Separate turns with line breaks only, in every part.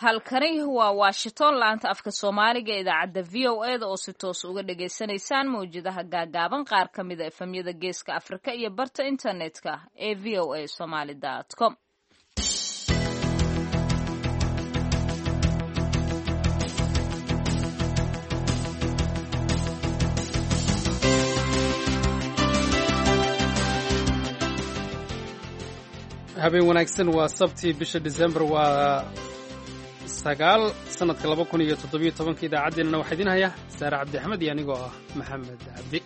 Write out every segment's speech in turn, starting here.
halkani waa Washington laanta afka Soomaaliga ee idaacadda VOA oo si toos uga dhageysanaysaan mawjadaha gaagaaban qaar ka mid ah efemyada geeska Afrika iyo barta internetka ee voasomali.com.
habeen wanaagsan waa sabti bisha December waa 9 sanadka 2017 idaacadeena waxa idin haya Saara Cabdi Axmed iyo anigoo ah Maxamed Cabdi.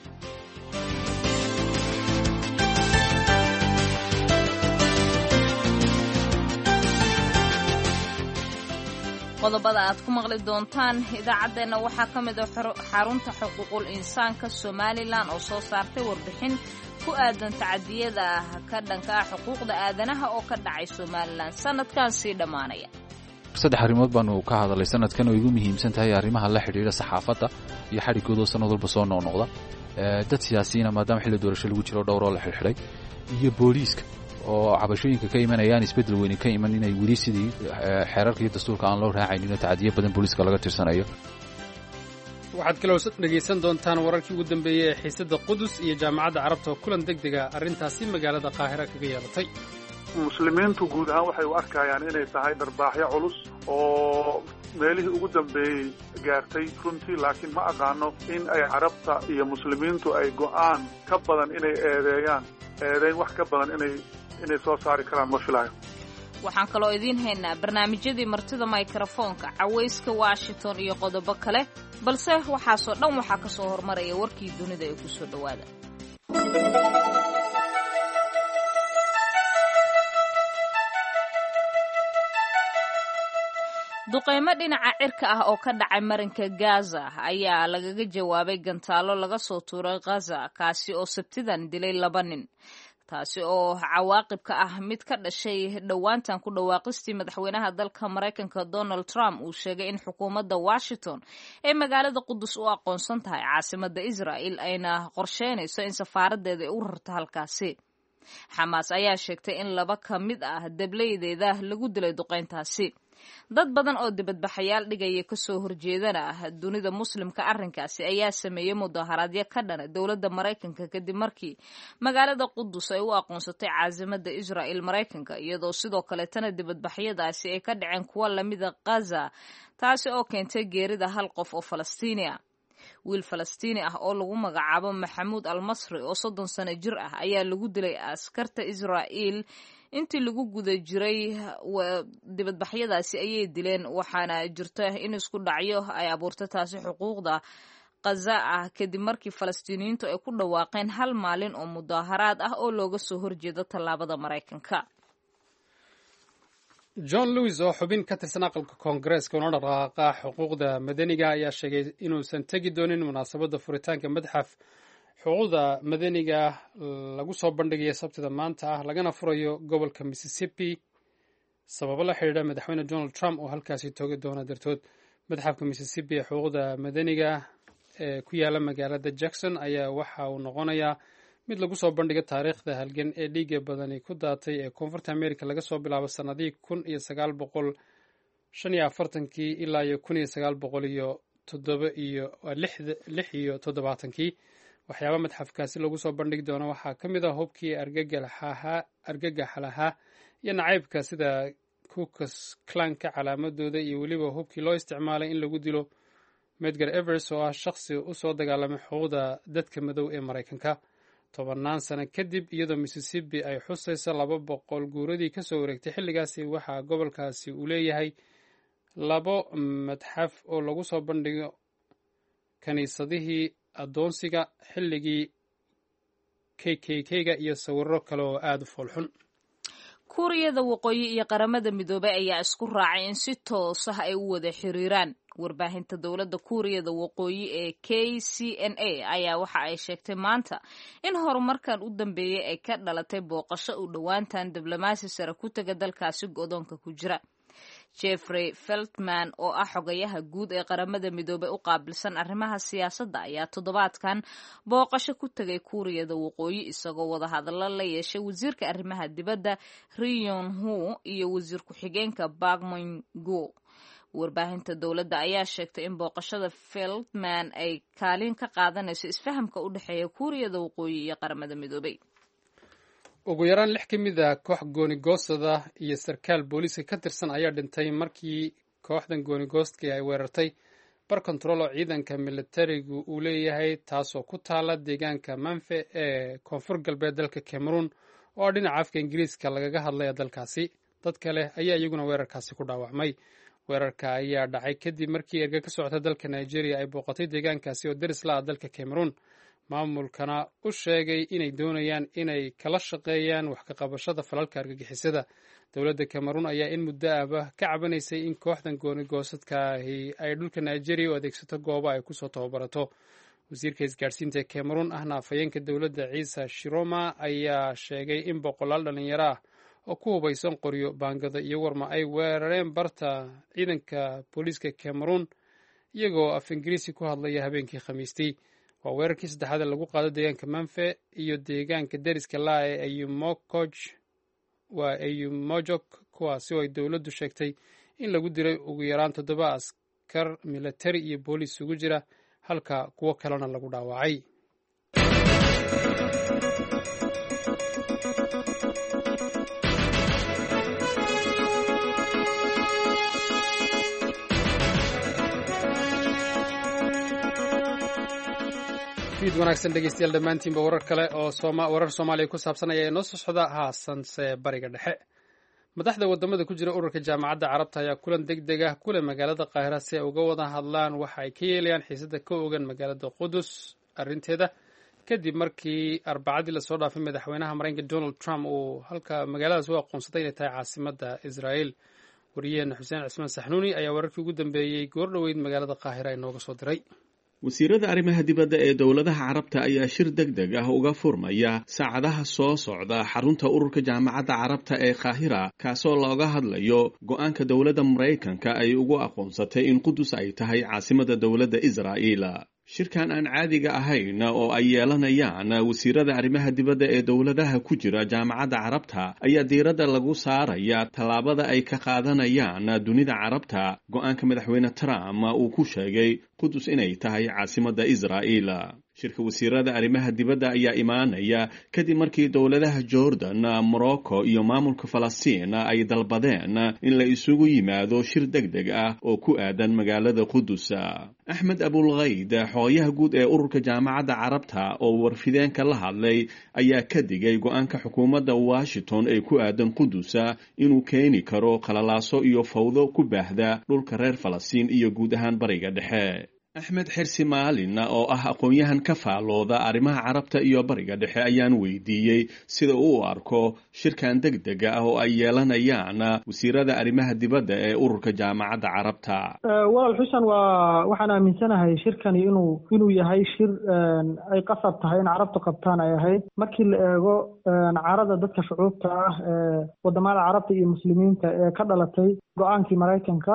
qodobada aad ku maqli doontaan idaacadeena waxaa ka mid ah xarunta xuquuqul insaanka Somaliland oo soo saartay warbixin ku aadan tacadiyada ka dhanka ah xuquuqda aadanaha oo ka dhacay Somaliland sanadkan sii dhamaanaya.
saddex arrimood baanu ka hadalay sanadkan oo ugu muhiimsan tahay arrimaha la xiriira saxaafadda iyo xarigooda sanad walba soo noqnoqda dad siyaasiyiin maadaama xilli doorasho lagu jiro dhowr oo la xilxiray iyo booliiska oo cabashooyinka ka imanayaan isbedel weyn ka iman inay weli sidii xeerarka iyo dastuurka aan loo raacaynin tacadiyo badan booliiska laga tirsanayo.
waxaad kaloo dhegaysan doontaan wararkii ugu dambeeyay ee xiisadda Qudus iyo jaamacadda Carabta oo kulan degdega arrintaasi magaalada Qaahira kaga yeelatay.
muslimiintu guud ahaan waxay u arkayaan inay tahay darbaaxyo culus oo meelihii ugu dambeeyay gaartay runtii laakiin ma aqaano in ay carabta iyo muslimiintu ay go'aan ka badan inay eedeyn wax ka badan inay soo saari karaan ma filayo.
waxaan kaloo idiin haynaa barnaamijyadii martida mikrofoonka cawayska Washington iyo qodobo kale balse waxaasoo dhan waxaa ka soo hormaraya warkii dunida ee ku soo dhawaada. duqeymo dhinaca cirka ah oo ka dhacay marinka Gaza ayaa lagaga jawaabay gantaalo laga soo tuuray Gaza kaasi oo sabtidan dilay 2 nin. taasi oo cawaaqib ka ah mid ka dhashay dhawaantan ku dhawaaqistii madaxweynaha dalka Mareykanka Donald Trump uu sheegay in xukuumadda Washington ee magaalada Qudus u aqoonsan tahay caasimadda Israel ayna qorsheynayso in safaaradeeda ay u rarto halkaasi. Xamaas ayaa sheegtay in 2 ka mid ah dableydeeda lagu dilay duqeyntaasi. dad badan oo dibadbaxayaal dhigaya ka soo horjeedana dunida muslimka arrinkaasi ayaa sameeyay mudaharaadyo ka dhan dowladda Mareykanka kadib markii magaalada Qudus ay u aqoonsatay caasimadda Israel Mareykanka iyadoo sidoo kale tan dibadbaxyadaasi ay ka dhaceen kuwa lamida Gaza taasi oo keentay geerida 1 qof oo Falastiini ah. wiil Falastiini ah oo lagu magacaabo Maxamuud Al-Masri oo 30 sano jir ah ayaa lagu dilay askarta Israel intii lagu guda jiray dibadbaxyadaasi ayay dileen waxaana jirta in isku dhacyo ay abuurtay taasi xuquuqda Gaza ah kadib markii Falastiiniyiintu ay ku dhawaaqeen 1 maalin oo mudaharaad ah oo looga soo horjeedo tallaabada Mareykanka.
John Lewis oo xubin ka tirsan aqalka Koongareeska oo dhaqaaqa xuquuqda madaniga ayaa sheegay inuusan tagi doonin munaasabadda furitaanka madxaf xuquuqda madaniga lagu soo bandhigay sabtida maanta ah lagana furayo gobolka Mississippi sababo la xiriira madaxweyne Donald Trump oo halkaasi toogi doona dartood. madxafka Mississippi ee xuquuqda madaniga ee ku yaala magaalada Jackson ayaa waxa uu noqonayaa mid lagu soo bandhigo taariikhda halgan ee dhiigga badani ku daatay ee Koonfurta Amerika laga soo bilaabo sanadii 1945 ilaa 1976 waxyaaba madxafkaasi lagu soo bandhigi doono waxaa ka mid ah hubkii argagaxa lahaa iyo nacaybka sida Ku Klux Klanka calaamadooda iyo weliba hubkii loo isticmaalay in lagu dilo Medgar Evers oo ah shakhsi u soo dagaalamay xuquuqda dadka madow ee Mareykanka. 10 sano kadib iyadoo Mississippi ay xusayso 200 guuradii ka soo wareegtay xilligaasi waxaa gobolkaasi uu leeyahay 2 madxaf oo lagu soo bandhigo kaniisadihii adoonsiga xilligii KKK-ga iyo sawirro kale oo aad u foolxun.
Kuuriyada Waqooyi iyo Qaramada Midoobay ayaa isku raacay in si toos ah ay u wada xiriiraan. warbaahinta dowladda Kuuriyada Waqooyi ee KCNA ayaa waxa ay sheegtay maanta in horumarkan u dambeeyay ay ka dhalatay booqasho u dhowaantan diblomaasi sare ku taga dalkaasi go'doonka ku jira. Jeffrey Feltman oo ah xogayaha guud ee Qaramada Midoobay u qaabilsan arrimaha siyaasadda ayaa toddobaadkan booqasho ku tagay Kuuriyada Waqooyi isagoo wada hadallo la yeeshay wasiirka arrimaha dibadda Ri Yong Ho iyo wasiir ku-xigeenka Park Min-go. warbaahinta dowladda ayaa sheegtay in booqashada Feldman ay kaalin ka qaadanayso isfahamka u dhexeeya Kuuriyada Waqooyi iyo Qaramada Midoobay.
ugu yaraan 6 ka mid ah koox goonigoostada iyo sarkaal booliiska ka tirsan ayaa dhintay markii kooxdan goonigoostkii ay weerartay bar control oo ciidanka militarigu uu leeyahay taasoo ku taala deegaanka Manfe ee koonfur galbeed dalka Cameroon oo dhinaca afka Ingiriiska lagaga hadlaya dalkaasi. dad kale ayaa iyaguna weerarkaasi ku dhaawacmay. weerarka ayaa dhacay kadib markii erga ka socota dalka Nigeria ay booqatay deegaankaasi oo deris la ah dalka Cameroon, maamulkana u sheegay inay doonayaan inay kala shaqeeyaan wax ka qabashada falalka argagixisada. dowladda Cameroon ayaa in muddo ahba ka cabanaysay in kooxdan gooni-goosadkaahi ay dhulka Nigeria u adeegsato goobo ay kusoo tababarato. wasiirka isgaadhsiinta ee Cameroon ahna afhayeenka dowladda Ciise Shiroma ayaa sheegay in boqolaal dhalinyaro ah oo ku hubaysan qoryo, baangado iyo warma ay weerareen barta ciidanka booliiska Cameroon iyagoo af Ingiriisi ku hadlaya habeenkii Khamiistii. waa weerarkii saddexaad ee lagu qaado deegaanka Manfe iyo deegaanka deriska laa ee Ayumojok, kuwaasi oo ay dowladdu sheegtay in lagu diray ugu yaraan 7 askar militari iyo booliis ugu jira, halka kuwo kalena lagu dhaawacay. fiid wanaagsan dhegeystayaal dhammaantiinba warar kale oo warar Soomaaliya ku saabsan ayaa inoo soo socda haasanse bariga dhexe. madaxda wadamada ku jira ururka jaamacadda carabta ayaa kulan degdeg ah kule magaalada Qaahira si ay uga wada hadlaan waxa ay ka yeelayaan xiisada ka ogan magaalada Qudus arrinteeda kadib markii Arbacadii la soo dhaafay madaxweynaha Mareykanka Donald Trump uu halka magaaladaas u aqoonsaday inay tahay caasimadda Israel. wariyaheena Xuseen Cismaan Saxnuuni ayaa wararkii ugu dambeeyey goor dhoweyd magaalada Qaahira inooga soo diray.
wasiirada arrimaha dibadda ee dowladaha carabta ayaa shir degdeg ah uga furmaya saacadaha soo socda xarunta ururka jaamacadda carabta ee Qaahira, kaasoo looga hadlayo go'aanka dowladda Mareykanka ay ugu aqoonsatay in Qudus ay tahay caasimadda dowladda Israa'iil. shirkan aan caadiga ahayn oo ay yeelanayaan wasiirada arrimaha dibadda ee dowladaha ku jira jaamacadda carabta ayaa diiradda lagu saaraya tallaabada ay ka qaadanayaan dunida carabta go'aanka madaxweyne Trump uu ku sheegay Qudus inay tahay caasimadda Israa'iil. shirka wasiirada arrimaha dibadda ayaa imaanaya kadib markii dowladaha Jordan, Morocco iyo maamulka Falastiin ay dalbadeen in la isugu yimaado shir degdeg ah oo ku aadan magaalada Qudus. Axmed Abulghayd, xoghayaha guud ee ururka jaamacadda carabta oo warfideenka la hadlay, ayaa ka digay go'aanka xukuumadda Washington ee ku aadan Qudus inuu keeni karo qalalaaso iyo fawdo ku baahda dhulka reer Falastiin iyo guud ahaan bariga dhexe. axmed xirsi maalin oo ah aqoon-yahan ka faalooda arrimaha carabta iyo bariga dhexe ayaan weydiiyey sida uu u arko shirkan degdega ah oo ay yeelanayaan wasiirada arrimaha dibadda ee ururka jaamacadda carabta.
walaal xuseen waxaan aaminsanahay shirkani inuu yahay shir ay qasab tahay in carabtu qabtaan ay ahayd markii la eego carada dadka shucuubta ah ee wadamada carabta iyo muslimiinta ee ka dhalatay go-aankii Mareykanka.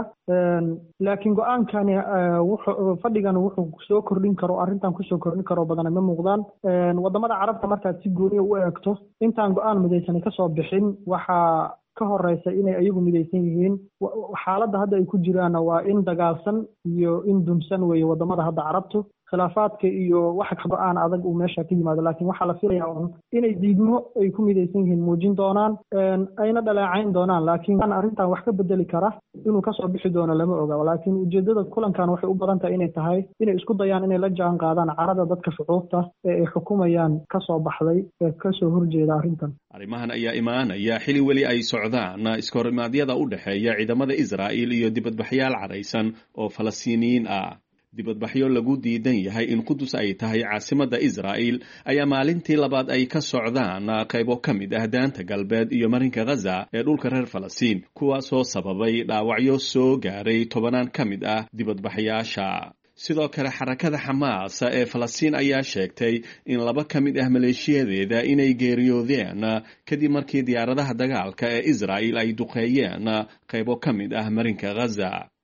laakiin go-aankani fadhigan wuxuu soo kordhin karo arrintan kusoo kordhin karo badan ma muuqdaan. wadamada carabta markaad si gooni u eegto intaan go-aan midaysan ka soo bixin waxaa ka horeysa inay ayagu midaysan yihiin. xaaladda hadda ay ku jiraan waa in dagaalsan iyo in dumsan weeye wadamada hadda carabtu. khilaafaadka iyo waxa go-aan adag uu meesha ka yimaado, laakiin waxaa la filayaa inay diidmo ay ku midaysan yihiin muujin doonaan, ayna dhaleecayn doonaan. laakiin arrintan wax ka bedeli kara inuu kasoo bixi doono lama oga. laakiin ujeedada kulankan waxay u badan tahay inay tahay inay isku dayaan inay la jaan qaadaan carada dadka shucuubta ee ay xukumayaan kasoo baxday ee kasoo horjeeda arrintan.
arrimahan ayaa imaanaya xili weli ay socdaan iskorimaadyada u dhexeeya ciidamada Israa'iil iyo dibadbaxyaal caraysan oo Falastiiniyiin ah. dibadbaxyo lagu diidan yahay in Qudus ay tahay caasimadda Israa'iil ayaa maalintii labaad ay ka socdaan qaybo ka mid ah daanta galbeed iyo marinka Gaza ee dhulka reer Falastiin, kuwaasoo sababay dhaawacyo soo gaaray 10 ka mid ah dibadbaxyaasha. sidoo kale xarakada Xamaas ee Falastiin ayaa sheegtay in 2 ka mid ah maleeshiyadeeda inay geeriyoodeen kadib markii diyaaradaha dagaalka ee Israa'iil ay duqeeyeen qaybo ka mid ah marinka Gaza.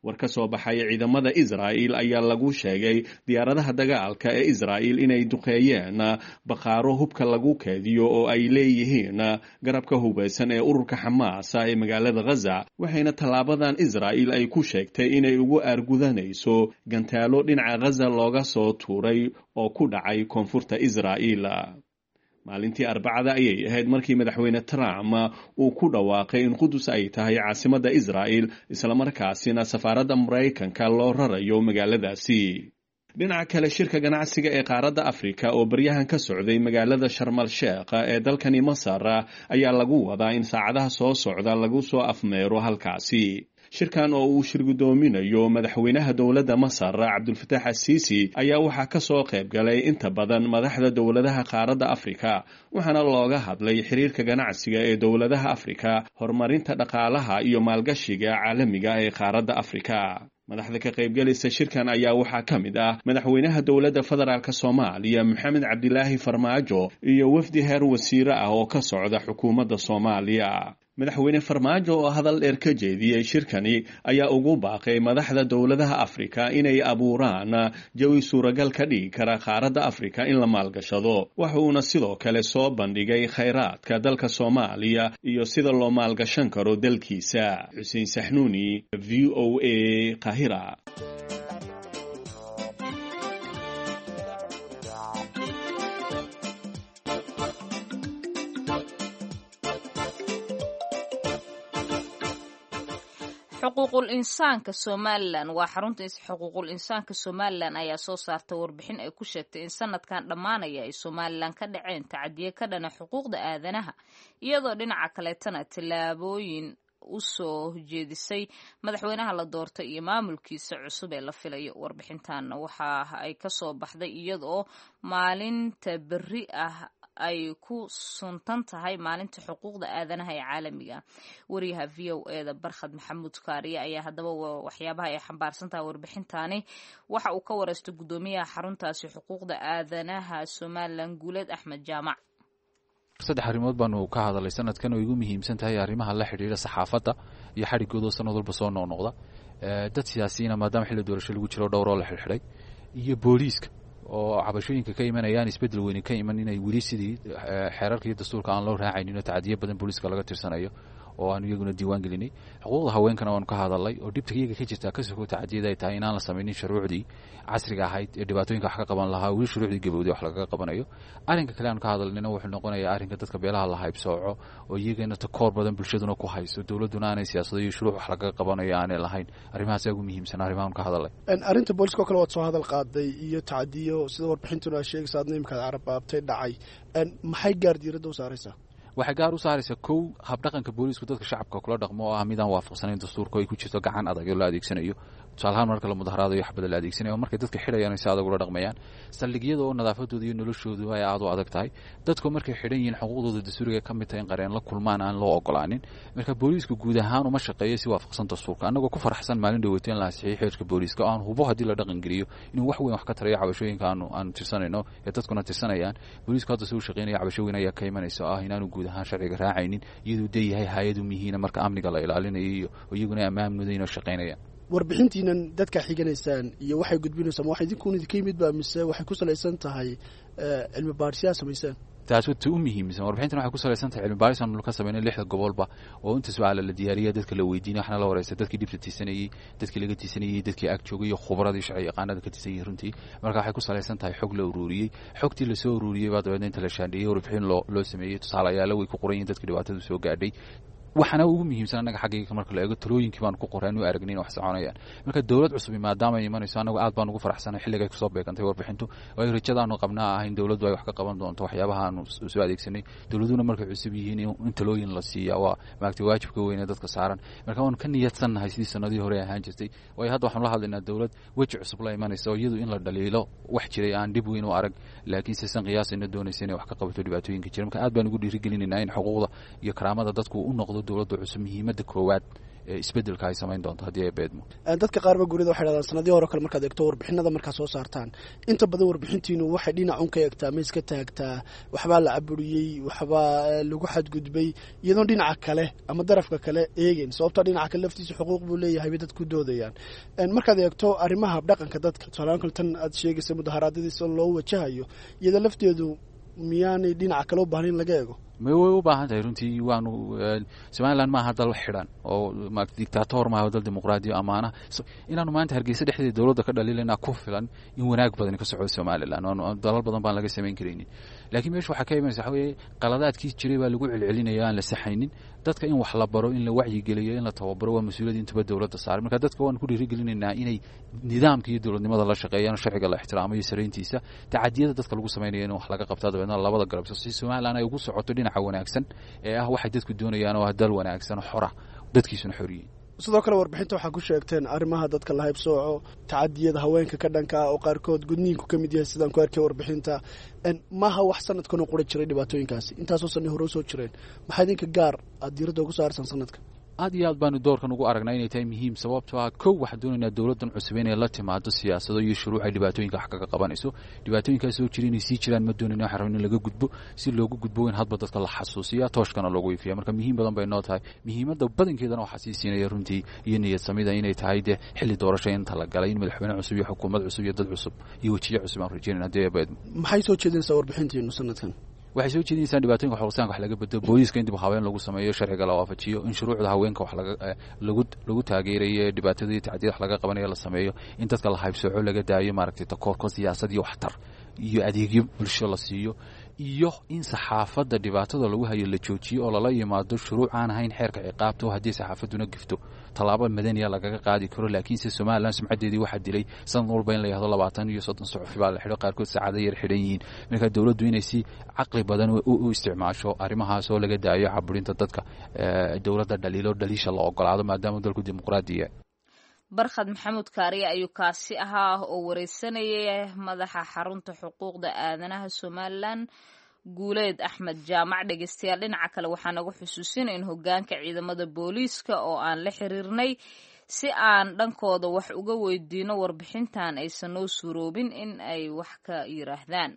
war ka soo baxay ciidamada Israa'iil ayaa lagu sheegay diyaaradaha dagaalka ee Israa'iil inay duqeeyeen baqaaro hubka lagu keediyo oo ay leeyihiin garabka hubeysan ee ururka Xamaas ee magaalada Gaza waxayna talaabadan Israa'iil ay ku sheegtay inay ugu argudanayso gantaalo dhinaca Gaza looga soo tuuray oo ku dhacay koonfurta Israa'iil. maalintii Arbacada ayay ahayd markii madaxweyne Trump uu ku dhawaaqay in Qudus ay tahay caasimadda Israa'iil isla markaasina safaaradda Mareykanka loo rarayo magaaladaasi. dhinaca kale shirka ganacsiga ee qaaradda Afrika oo baryahan ka socday magaalada Sharm el-Sheikh ee dalkani Masar ayaa lagu wadaa in saacadaha soo socda lagu soo afmeero halkaasi. shirkan oo uu shirgudoominayo madaxweynaha dowladda Masar Cabdulfataax Asiisi ayaa waxaa ka soo qayb galay inta badan madaxda dowladaha qaaradda Afrika waxaana looga hadlay xiriirka ganacsiga ee dowladaha Afrika, horumarinta dhaqaalaha iyo maalgashiga caalamiga ee qaaradda Afrika. madaxda ka qaybgalaysa shirkan ayaa waxaa ka mid ah madaxweynaha dowladda federaalk Soomaaliya Maxamed Cabdilaahi Farmaajo iyo wafdi heer wasiire ah oo ka socda xukuumadda Soomaaliya. madaxweyne Farmaajo oo hadal dheer ka jeediyey shirkani ayaa ugu baaqay madaxda dowladaha Afrika inay abuuraan jawi suuragal ka dhigi kara qaaradda Afrika in la maalgashado. wuxuuna sidoo kale soo bandhigay khayraadka dalka Soomaaliya iyo sida loo maalgashan karo dalkiisa. Xuseen Saxnuuni, VOA, Qaahira.
xuquuqul insaanka Somaliland waa xarunta xuquuqul insaanka Somaliland ayaa soo saartay warbixin ay ku sheegtay in sanadkan dhamaanaya ay Somaliland ka dhaceen tacadiye ka dhana xuquuqda aadanaha iyadoo dhinaca kaleetana tallaabooyin u soo jeedisay madaxweynaha la doortay iyo maamulkiisa cusub ee la filayo. warbixintan waxa ay ka soo baxday iyadoo maalinta berri ah ay ku suntan tahay maalinta xuquuqda aadanaha ee caalamiga. wariyaha VOA-da Barkhad Maxamuud Kaariye ayaa haddaba waxyaabaha ay xambaarsan tahay warbixintani waxa uu ka wareystay guddoomiyaha xaruntaasi xuquuqda aadanaha Somaliland Guuleed Axmed Jaamac.
saddex arrimood baanu ka hadalay sanadkan oo igu muhiimsan tahay arrimaha la xiriira saxaafadda iyo xadhigooda sanad walba soo noqnoqda, dad siyaasiyiina maadaama xilli doorasho lagu jiro dhowr oo la xirxiray, iyo booliiska oo cabashooyinka ka imanayaan isbedel weyni ka iman inay weli sidii xeerarka iyo dastuurka aan loo raacaynin oo tacadiyo badan booliiska laga tirsanayo oo aan iyaguna diiwaan gelinay. xuquuqda haweenkana waanu ka hadalay oo dhibta iyaga ka jirta ka soo tacadiyada ay tahay inaan la samaynin shuruucdii casriga ahayd ee dhibaatooyinka wax ka qaban lahaa, weli shuruucdii gabowday wax lagaga qabanayo. arrinka kale aan ka hadalnayna wuxuu noqonayaa arrinka dadka beelaha la haybsooco oo iyagana takoor badan bulshaduna ku hayso, dowladuna aanay siyaasado iyo shuruuc wax lagaga qabanayo aanay lahayn. arrimahaas ugu muhiimsan arrimahan ka hadalay.
arrinta booliska oo kale waad soo hadal qaaday iyo tacadiyo sida warbixintuna sheegaysa aad nimkaad carabaabtay dhacay, maxay gaar diiradda u saaraysaa?
waxay gaar u saaraysaa kow habdhaqanka booliisku dadka shacabka kula dhaqmo oo ah midaan waafaqsanayn dastuurka ay ku jirto gacan adag oo la adeegsanayo. tusaalahaan marka la mudaharaadayo wax badan la adeegsanayo markay dadka xidhayaan si adag ula dhaqmayaan, saldhigyada oo nadaafadooda iyo noloshoodu ay aad u adag tahay, dadku markay xidhan yihiin xuquuqdooda dastuuriga ka mid tahay in qareen la kulmaan aan loo ogolaanin. marka booliisku guud ahaan uma shaqeeyo si waafaqsan dastuurka. annagoo ku faraxsan maalin dhaweyteen la ansixiyay xeerka booliiska oo aan hubo haddii la dhaqan geliyo inuu wax weyn wax ka tarayo cabashooyinka aanu tirsanayno ee dadkuna tirsanayaan. booliisku hadda suu shaqeynaya cabasho weyn ayaa ka imanaysa oo ah inaanu guud ahaan sharciga raacaynin iyaduu dee yahay hay-ad u mihiina marka amniga la ilaalinayo iyo iyaguna ammaan mudayn oo shaqaynayaan.
warbixintiinan dadka xiganaysaan iyo waxay gudbinaysaan wax idinkuun idinka yimid baa mise waxay ku salaysan tahay cilmi baadhisyaa samaysaan?
taas wata u muhiimsan warbixintan waxay ku salaysan tahay cilmi baaris aanu ka sameynay 6 gobolba oo inta su'aalo la diyaariyay dadka la weydiinay waxna la wareysay dadkii dhibta tiisanayay, dadkii laga tiisanayay, dadkii ag joogay iyo khubradii sharci yaqaanada ka tiisanayay runtii. marka waxay ku salaysan tahay xog la ururiyay, xogtii la soo ururiyay baa dabeedna inta la shaandhiyay warbixin loo sameeyay tusaalayaal way ku qoran yihiin dadkii dhibaatadu soo gaadhay. waxana ugu muhiimsan anaga xaqiiqada marka la eego talooyinkii baan ku qoraan u aragnay wax soconayaan. marka dawlad cusub maadaama ay imanayso anagu aad baan ugu faraxsanahay xilliga ay ku soo beegantay warbixintu way rajadaanu qabnaa ah in dawladdu ay wax ka qaban doonto waxyaabaha aanu soo adeegsanay. dawladuna markay cusub yihiin in talooyin la siiyo waa maagtay waajibka weyn ee dadka saaran. marka waan ka niyadsanahay sidii sanadii hore ahaan jirtay way hadda waxaan la hadlaynaa dawlad waji cusub la imanayso iyadu in la dhaliilo wax jiray aan dib weyn u arag laakiin si san qiyaas in doonaysa inay wax ka qabato dhibaatooyinka jira. marka aad baan ugu dhiirigelinaynaa in xuquuqda iyo karaamada dadku u noqdo dawladda cusub muhiimada koowaad isbeddelka ay samayn doonto haddii ay beedmo.
dadka qaarba gurida waxay dhahdaan sanadii hore kale markaad eegto warbixinada markaa soo saartaan inta badan warbixintiinu waxay dhinacun ka eegtaa ma iska taagtaa waxbaa la caburiyey waxbaa lagu xadgudbay iyadoon dhinaca kale ama darafka kale eegeen sababtoo dhinaca kale laftiisa xuquuq buu leeyahay bay dadku doodayaan markaad eegto arrimaha habdhaqanka dadka tusaale kale tan aad sheegaysa mudaharaadadiisa loo wajahayo iyada lafteedu miyaanay dhinaca kale u baahan in laga eego
way u baahan tahay runtii waanu Somaliland maaha dal xidhan oo dictator maaha dal dimuqraadi amaana inaanu maanta Hargeysa dhexdeeda dawladda ka dhaliilana ku filan in wanaag badan ka socdo Somaliland oo dalal badan baan laga sameyn kareynin laakiin meesha waxa ka imanaysa waxa weeye qaladaadkii jiray baa lagu celcelinayaa aan la saxaynin dadka in wax la baro in la wacyi geliyo in la tababaro waa mas'uuliyad inta dawladda saaran marka dadka waan ku dhiirigelinaynaa inay nidaamka iyo dawladnimada la shaqeeyaan sharciga la ixtiraamo iyo sareyntiisa tacadiyada dadka lagu sameeyo in wax laga qabto dadna labada garab si Somaliland ay ugu socoto dhinaca wanaagsan ee waxay dadku doonayaan oo dal wanaagsan xora dadkiisuna xoriyeen
sidoo kale warbixinta waxaa ku sheegteen arrimaha dadka la haybsooco tacadiyada haweenka ka dhanka oo qaarkood gudniinku ka mid yahay sidaan ku arkay warbixinta maaha wax sanadkan oo qura jiray dhibaatooyinkaasi intaasoo sanni hore soo jireen maxaa idinka gaar aad diiradda ugu saarsan sanadka
aad iyo aad baanu doorkan ugu aragnaa inay tahay muhiim sababtoo ah kow waxaan doonaynaa dawladdan cusub inay la timaado siyaasado iyo shuruuc ay dhibaatooyinka wax kaga qabanayso dhibaatooyinkaas soo jira inay sii jiraan ma doonayna waxaan rabnaa in laga gudbo si loogu gudbo in hadba dadka la xasuusiya tooshkana loogu ifiya marka muhiim badan bay noo tahay muhiimadda badankeedana waxaa sii siinaya runtii iyo niyad samida inay tahay dee xilli doorasho inta la galay in madaxweyne cusub iyo xukuumad cusub iyo dad cusub iyo wejiyo cusub aan rajeynayna haddii ay beedmo
maxay soo jeedinaysaa warbixintiinu sanadkan
waxay soo jeedinaysaa dhibaatooyinka xuquuqsanka wax laga bedelo booliiska in dib haween lagu sameeyo sharciga la waafajiyo in shuruucda haweenka wax lagu taageerayo dhibaatada iyo tacadiyada wax laga qabanayo la sameeyo in dadka la haybsooco laga daayo maaragtay takoorka siyaasad iyo waxtar iyo adeegyo bulsho la siiyo iyo in saxaafadda dhibaatada lagu hayo la joojiyo oo lala yimaado shuruuc aan ahayn xeerka ciqaabta oo haddii saxaafaduna gifto tallaabo madaniya lagaga qaadi karo laakiin se Somaliland sumcadeedii waxaa dilay sanad walba in la yidhaahdo 20 iyo 30 suxufi baa la xidho qaarkood saacado yar xidhan yihiin marka dawladdu inay si caqli badan u isticmaasho arrimahaas oo laga daayo caburinta dadka dawladda dhaliisha la ogolaado maadaama dalku dimuqraadiya
barkhad maxamuud kaariye ayuu kaasi ahaa oo wareysanayay madaxa xarunta xuquuqda aadanaha Somaliland guuleed Axmed Jaamac dhageystayaal dhinaca kale waxaan nagu xusuusinay in hoggaanka ciidamada booliiska oo aan la xiriirnay si aan dhankooda wax uga weydiino warbixintan aysan noo suuroobin in ay wax ka yiraahdaan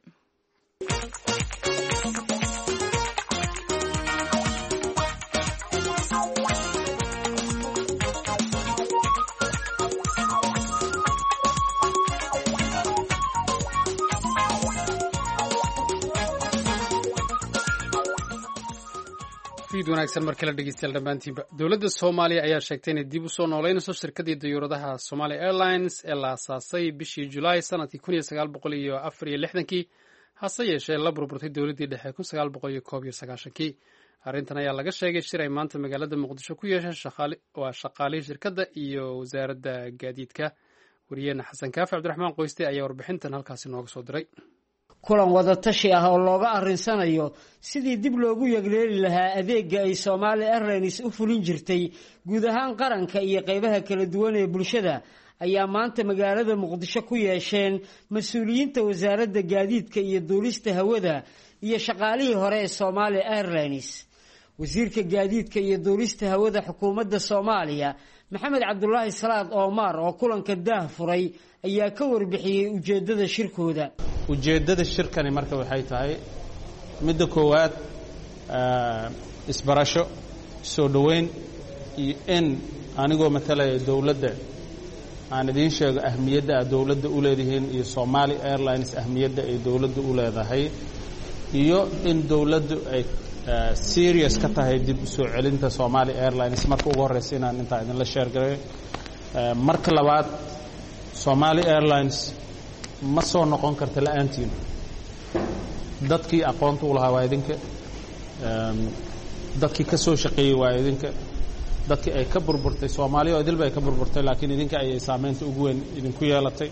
wanaagsan markii la dhegeystayaal dhammaantiinba dowladda Soomaaliya ayaa sheegtay inay dib u soo nooleynayso shirkadii diyuuradaha Somali Airlines ee la aasaasay bishii Julaay sanadkii 1964 hase yeeshee la burburtay dowladdii dhexe 1991 arrintan ayaa laga sheegay shir ay maanta magaalada Muqdisho ku yeesheen shaqaalihii shirkadda iyo wasaaradda gaadiidka wariyeena Xasan Kaafi Cabdiraxmaan Qoyste ayaa warbixintan halkaasi nooga soo diray
kulan wada tashi ah oo looga arinsanayo sidii dib loogu yagleeli lahaa adeega ay Somali Airlines u fulin jirtay guud ahaan qaranka iyo qaybaha kala duwan ee bulshada ayaa maanta magaalada Muqdisho ku yeesheen mas'uuliyiinta wasaaradda gaadiidka iyo duulista hawada iyo shaqaalihii hore ee Somali Airlines wasiirka gaadiidka iyo duulista hawada xukuumadda Soomaaliya Maxamed Cabdullaahi Salaad Omar oo kulanka daah furay ayaa ka warbixiyay ujeedada shirkooda
ujeedada shirkani marka waxay tahay midda koowaad isbarasho soo dhaweyn iyo in anigoo matalaya dawladda aan idin sheego ahmiyadda dawladda u leedahay iyo Somali Airlines ahmiyadda ay dawladda u leedahay iyo in dawladdu ay serious ka tahay dib u soo celinta Somali Airlines marka ugu horeysa inaan inta idin la share gareeyo marka labaad Somali Airlines ma soo noqon karta la'aantiin dadkii aqoonta u lahaa waa idinka dadkii ka soo shaqeeyay waa idinka dadkii ay ka burburtay Soomaaliya oo dilba ay ka burburtay laakiin idinka ay saameynta ugu weyn idinku yeelatay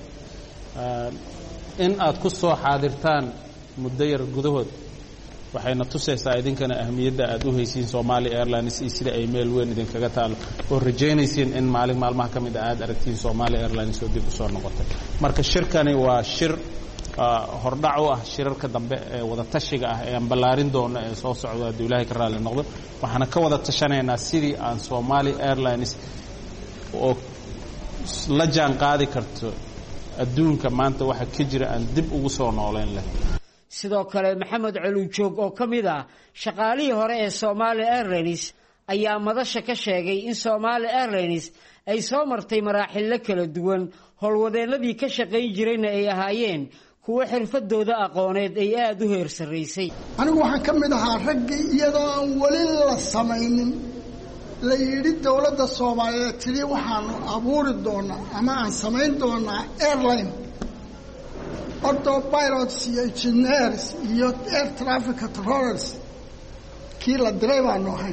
in aad ku soo xaadirtaan muddo yar gudahood waxayna tusaysaa idinkana ahmiyadda aad u haysiin Somali Airlines iyo sida ay meel weyn idinkaga taalo oo rajaynaysiin in maalmaha ka mid ah aad aragtiin Somali Airlines oo dib u soo noqotay marka shirkani waa shir hordhac u ah shirarka dambe ee wada tashiga ah ee aan ballaarin doono ee soo socdo hadduu ilaahay ka raalli noqdo waxaana ka wada tashanaynaa sidii aan Somali Airlines oo la jaan qaadi karto adduunka maanta waxa ka jira aan dib ugu soo nooleyn lahayn.
sidoo kale Maxamed Culujoog oo ka mid ah shaqaalihii hore ee Somali Airlines ayaa madasha ka sheegay in Somali Airlines ay soo martay maraaxil kala duwan howlwadeenadii ka shaqayn jirayna ay ahaayeen kuwa xirfadooda aqooneed ay aad u heer sareysay.
anigu waxaan ka mid ahaa raggii iyadoo aan wali la samaynin la yidhi dawladda Soomaaliyeed tiri waxaanu abuuri doonaa ama aan samayn doonaa airline autopilots iyo engineers iyo air traffic controllers kii la diray baanu ahayn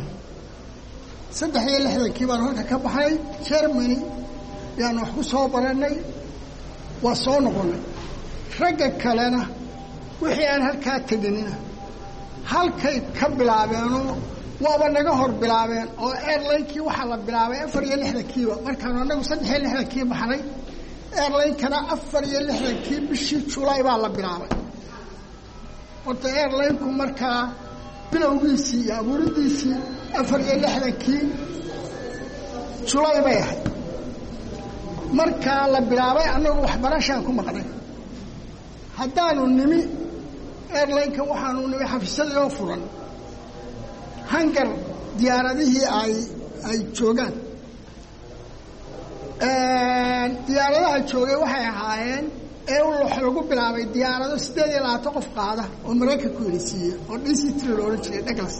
63 baan halka ka baxay Germany yaan wax ku soo baranay waa soo noqonay ragga kalena wixii aan halkaa taginina halkay ka bilaabeen waaba naga hor bilaabeen oo airline-kii waxa la bilaabay 64 markaan anagu 63 baxnay airline-kana 64 bishii July baa la bilaabay horta airline-ku markaa bilowgiisii iyo abuuridiisii 64 July bay ahayd markaa la bilaabay anagu waxbarashaan ku maqnay haddaanu nimi airline-ka waxaanu nimi xafiisyada furan hangar diyaaradihii ay joogaan diyaaradaha joogay waxay ahaayeen ee waxa lagu bilaabay diyaarado 28 qof qaada oo Mareykanku inisiiyay oo DC-3 loo jiray Douglas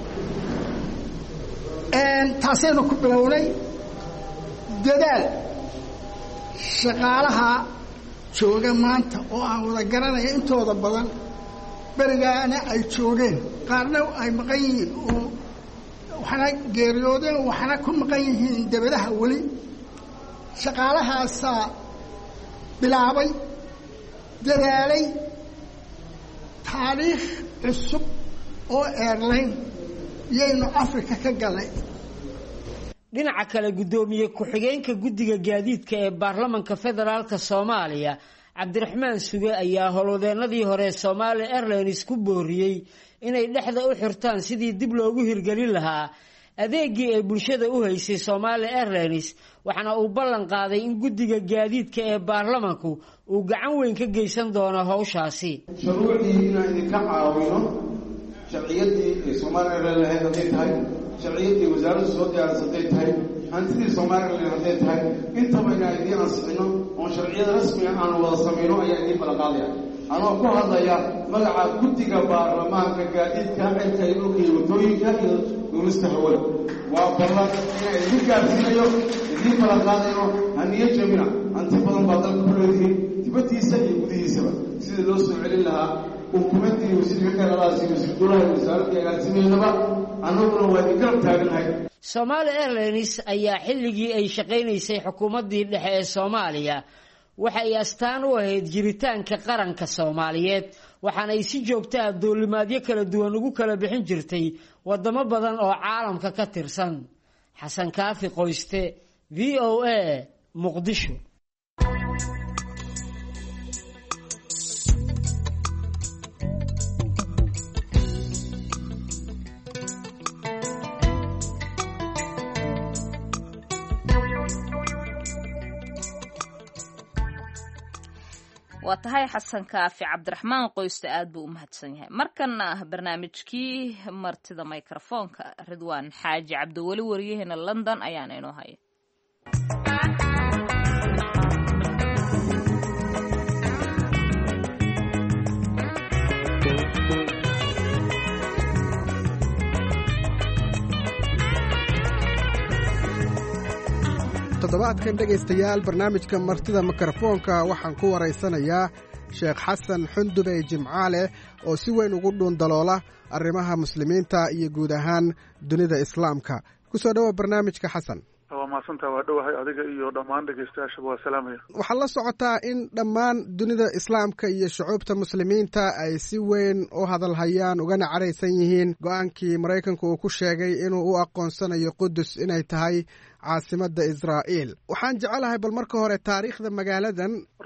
taasaynu ku bilownay dadaal shaqaalaha jooga maanta oo aan wada garanayo intooda badan barigaana ay joogeen qaarna ay maqan yihiin oo waxana geeriyoodeen waxana ku maqan yihiin dabadaha wali shaqaalahaasa bilaabay dadaalay taariikh cusub oo airline yaynu Afrika ka galay.
dhinaca kale gudoomiye ku-xigeenka guddiga gaadiidka ee baarlamaanka federaalka Soomaaliya Cabdiraxmaan Suge ayaa howlwadeenadii hore Somali Airlines ku booriyay inay dhexda u xirtaan sidii dib loogu hirgelin lahaa adeegii ay bulshada u haysay Somali Airlines waxaana uu ballan qaaday in guddiga gaadiidka ee baarlamaanku uu gacan weyn ka geysan doono hawshaasi.
shuruucdii inaan idinka caawino sharciyadii Somali Airlines hadday tahay sharciyadii wasaaraddu soo diyaarsatay tahay hantidii Somali Airlines hadday tahay intaba inaan idiin ansixino oo sharciyada rasmiga aan wada samayno ayaa idiin ballan qaadaya anoo ku hadlaya magaca guddiga baarlamaanka gaadiidka cirka iyo dhulka iyo wadooyinka iyo duulista hawada waa ballan inaan idin gaarsiinayo idiin ballan qaadayo haniyo jabina hanti badan baa dalka ku leedihiin dibaddiisa iyo gudihiisaba sida loo soo celin lahaa hukuumaddii wasiirka kaladaasi wasiirduulaha wasaaradda agaasimeynaba annaguna waa idin garab taaganahay.
Somali Airlines ayaa xilligii ay shaqaynaysay xukuumaddii dhexe ee Soomaaliya waxa ay astaan u ahayd jiritaanka qaranka Soomaaliyeed waxaana ay si joogto ah duulimaadyo kala duwan ugu kala bixin jirtay wadamo badan oo caalamka ka tirsan. Xasan Kaafi Qoyste VOA Muqdisho.
waa tahay Xasan Kaafi Cabdiraxmaan Qoyste aad buu u mahadsan yahay. markana barnaamijkii martida microfoonka Ridwaan Xaaji Cabdiwali wariyahena London ayaan inoo haya.
toddobaadkan dhegaystayaal barnaamijka martida mikrofoonka waxaan ku waraysanayaa sheekh xasan xundube jimcaale oo si weyn ugu dhuundaloola arrimaha muslimiinta iyo guud ahaan dunida islaamka. ku soo dhowow barnaamijka xasan.
waa mahadsantaha waa dhowahay adiga iyo dhammaan dhegaystayaashaba waa salaamaya.
waxaad la socotaa in dhammaan dunida islaamka iyo shucuubta muslimiinta ay si weyn u hadalhayaan ugana caraysan yihiin go-aankii maraykanku uu ku sheegay inuu u aqoonsanayo qudus inay tahay caasimadda Israa'iil. waxaan jecelahay bal marka hore taariikhda magaaladan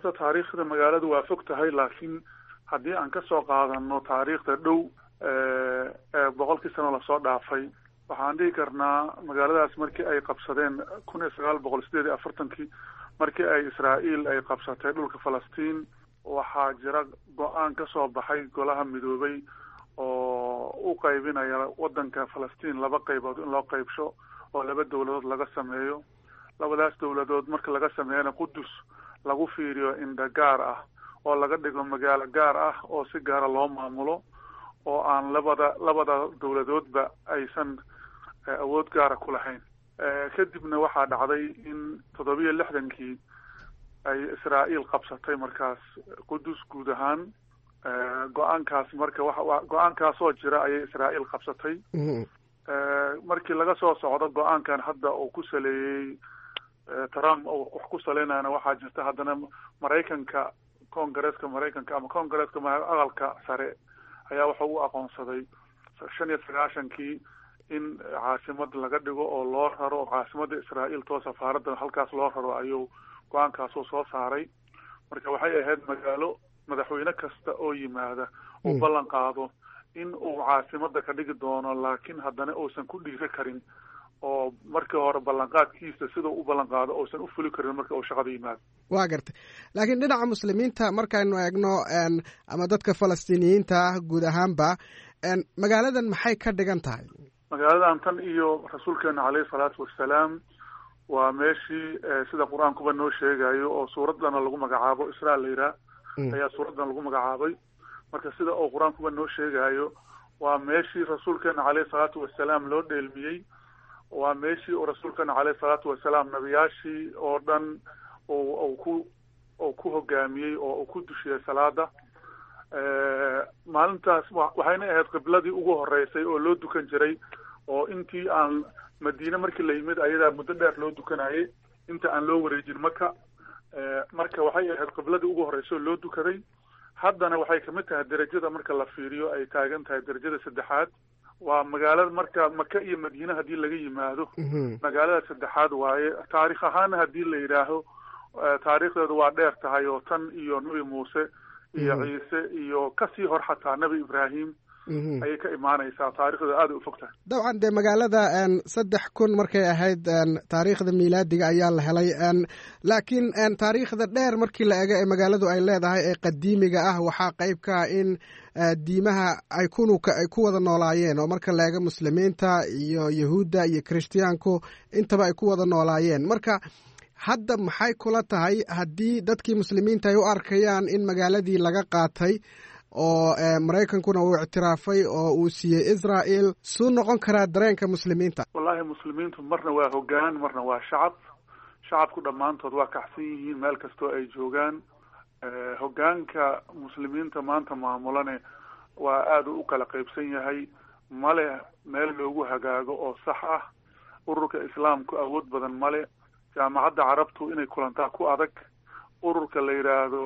horta taariikhda magaaladu waa fog tahay, laakiin haddii aan kasoo qaadano taariikhda dhow ee boqolkii sano lasoo dhaafay, waxaan dhihi karnaa magaaladaas markii ay qabsadeen 1948 markii ay Israa'iil ay qabsatay dhulka Falastiin, waxaa jira go-aan ka soo baxay golaha midoobay oo u qaybinaya wadanka Falastiin laba qaybood in loo qaybsho oo laba dowladood laga sameeyo. labadaas dowladood marka laga sameeyana Qudus lagu fiiriyo indha gaar ah oo laga dhigo magaalo gaar ah oo si gaara loo maamulo, oo aan labada dowladoodba aysan awood gaara ku lahayn. kadibna waxaa dhacday in 67kii ay Israa'iil qabsatay markaas Qudus guud ahaan. go-aankaas marka go-aankaasoo jira ayay Israa'iil qabsatay. markii laga soo socdo go-aankan hadda uu ku saleeyey Trump oo wax ku saleynayna waxaa jirta haddana Maraykanka, Koongareeska Maraykanka ama Koongareeska aqalka sare ayaa waxa uu aqoonsaday 95kii in caasimad laga dhigo oo loo raro caasimadda Israa'iil too safaaradda halkaas loo raro ayuu go-aankaas soo saaray. marka waxay ahayd magaalo madaxweyne kasta oo yimaada uu ballan qaado in uu caasimada ka dhigi doono, laakiin haddana uusan ku dhiiri karin oo markii hore ballanqaadkiisa siduu u ballan qaado uusan u fuli karin marka uu shaqada yimaado.
waa gartay. laakiin dhinaca muslimiinta markaynu eegno ama dadka falastiiniyiinta ah guud ahaanba, magaaladan maxay ka dhigan tahay?
magaaladan tan iyo rasuulkeena caleyhi salaatu wassalaam waa meeshii sida qur-aankuba noo sheegayo oo suuraddana lagu magacaabo Israa la yidhaah ayaa suuraddan lagu magacaabay. marka sida uu qur-aankuba noo sheegayo waa meeshii rasuulkeena caleyhi salaatu wassalaam loo dheelmiyey, waa meeshii uu rasuulkeena caleyhi salaatu wassalaam nabiyaashii oo dhan uu ku hogaamiyey oo uu ku dushiyey salaada. maalintaas waxayna ahayd qibladii ugu horeysay oo loo dukan jiray, oo intii aan Madiine markii la yimid ayadaa muddo dheer loo dukanayay inta aan loo wareejin Maka. marka waxay ahayd qibladii ugu horeysay oo loo dukaday. haddana waxay kamid tahay darajada marka la fiiriyo ay taagan tahay darajada 3aad. waa magaalada marka Maka iyo Madiine haddii laga yimaado magaalada 3aad waaye. taariikh ahaan haddii la yidhaaho taariikhdeedu waa dheer tahay oo tan iyo Nabi Muuse iyo Ciise iyo kasii hor xataa Nabi Ibraahim ayay ka imaanaysaa. taariikhdeedu aad u fog tahay.
dabcan dee magaalada 3,000 markay ahayd taariikhda miilaadiga ayaa la helay, laakiin taariikhda dheer markii la ego ee magaaladu ay leedahay ee qadiimiga ah waxaa qayb ka ah in diimaha ay ku wada noolaayeen, oo marka la ego muslimiinta iyo yahuudda iyo kirishtiyaanku intaba ay ku wada noolaayeen. marka hadda maxay kula tahay haddii dadkii muslimiinta ay u arkayaan in magaaladii laga qaatay oo Maraykankuna uu ictiraafay oo uu siiyey Israa'iil, suu noqon karaa dareenka muslimiinta?
wallahi muslimiintu marna waa hoggaan marna waa shacab. shacabku dhammaantood waa kacsan yihiin meel kastoo ay joogaan. hoggaanka muslimiinta maanta maamulane waa aad u kala qaybsan yahay, male meel loogu hagaago oo sax ah. ururka islaamku awood badan male. jaamacadda carabtu inay kulantaa ku adag. ururka la yidhaahdo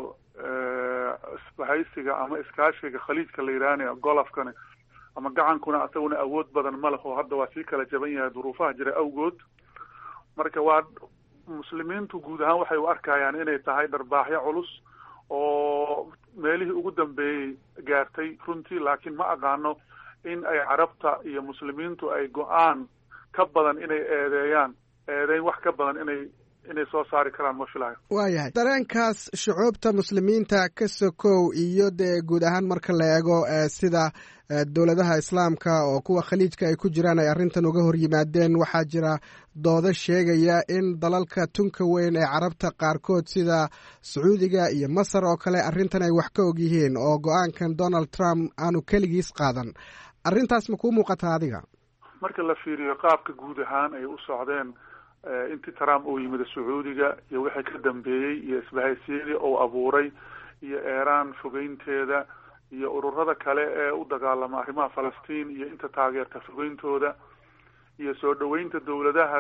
isbahaysiga ama iskaashiga khaliijka la yidhaahana golofkana ama gacankuna asaguna awood badan ma leho. hadda waa sii kala jaban yahay duruufaha jira awgood. marka waa muslimiintu guud ahaan waxay u arkayaan inay tahay dharbaaxyo culus oo meelihii ugu dambeeyey gaartay runtii, laakiin ma aqaano in ay carabta iyo muslimiintu ay go-aan ka badan inay eedeyn wax ka badan inay soo saari karaan ma filayo.
waayahay. dareenkaas shucuubta muslimiinta ka sokow iyo dee guud ahaan marka la eego sida dowladaha islaamka oo kuwa khaliijka ay ku jiraan ay arrintan uga hor yimaadeen, waxaa jira doodo sheegaya in dalalka tunka weyn ee carabta qaarkood sida Sacuudiga iyo Masar oo kale arrintan ay wax ka og yihiin oo go-aankan Donald Trump aanu keligiis qaadan. arrintaas ma kuu muuqataa adiga?
marka la fiiriyo qaabka guud ahaan ay u socdeen intii Trump uu yimid Sacuudiga iyo wixii ka dambeeyey iyo isbahaysiyadii uu abuuray iyo Iran fogeynteeda iyo ururada kale ee u dagaalama arrimaha Falastiin iyo inta taageerta fogeyntooda iyo soo dhaweynta dowladaha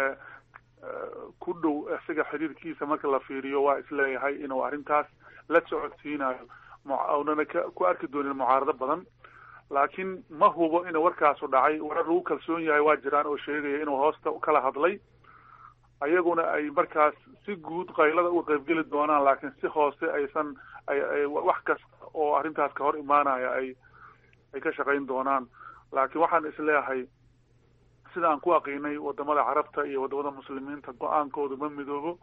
ku dhow isaga xiriirkiisa marka la fiiriyo waa isleeyahay inuu arrintaas la socodsiinayo aanana ku arki doonin mucaarado badan. laakiin ma hubo in warkaasu dhacay. warar lagu kalsoon yahay waa jiraan oo sheegaya inuu hoosta kala hadlay ayaguna ay markaas si guud qaylada uga qaybgeli doonaan, laakiin si hoose aysan ay wax kasta oo arrintaas ka hor imaanaya ay ka shaqayn doonaan. laakiin waxaan isleeyahay sida aan ku aqiinay wadamada carabta iyo wadamada muslimiinta go-aankoodu ma midoobo.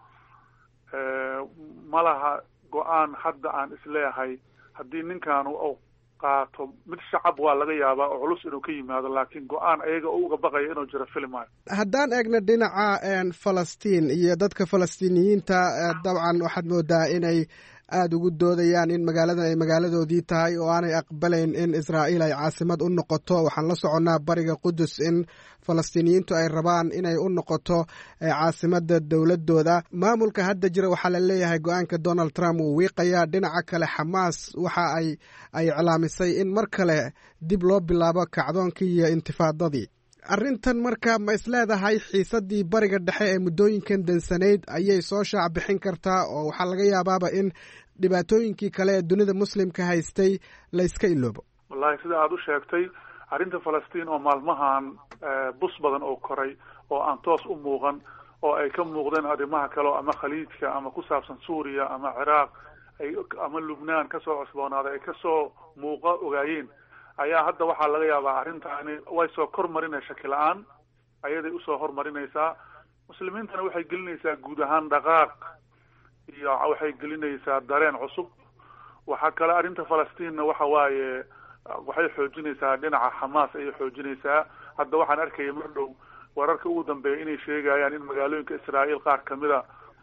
ma laha go-aan hadda aan isleeyahay haddii ninkaanu qaato mid shacab waa laga yaabaa oo culus inuu ka yimaado, laakiin go-aan ayaga uga baqaya inuu jiro filmaayo.
haddaan eegno dhinaca falastiin iyo dadka falastiiniyiinta, dabcan waxaad moodaa inay aada ugu doodayaan in magaaladan ay magaaladoodii tahay oo aanay aqbalayn in israa'iil ay caasimad u noqoto. waxaan la soconnaa bariga qudus in falastiiniyiintu ay rabaan inay u noqoto caasimadda dowladooda. maamulka hadda jira waxaa la leeyahay go-aanka Donald Trump uu wiiqayaa. dhinaca kale xamaas waxa ay iclaamisay in mar kale dib loo bilaabo kacdoonkii iyo intifaadadii. arrintan marka ma isleedahay xiisaddii bariga dhexe ee muddooyinkan dansanayd ayay soo shaac bixin kartaa oo waxaa laga yaabaaba in dhibaatooyinkii kale ee dunida muslimka haystay la iska iloobo?
wallahi sida aada u sheegtay, arrinta falastiin oo maalmahan bus badan oo koray oo aan toos u muuqan, oo ay ka muuqdeen arrimaha kale ama khaliijka ama ku saabsan suuriya ama ciraaq ama lubnaan kasoo cusboonaaday ay kasoo muuqa ogaayeen, ayaa hadda waxaa laga yaabaa arrintaani way soo kormarinay shaki la-aan ayaday usoo hormarinaysaa. muslimiintana waxay gelinaysaa guud ahaan dhaqaaq iyo waxay gelinaysaa dareen cusub. waxaa kale arrinta falastiinna waxa waaye waxay xoojinaysaa dhinaca xamaas ayay xoojinaysaa. hadda waxaan arkaya mar dhow wararka ugu dambeeya inay sheegayaan in magaalooyinka israa'iil qaar kamida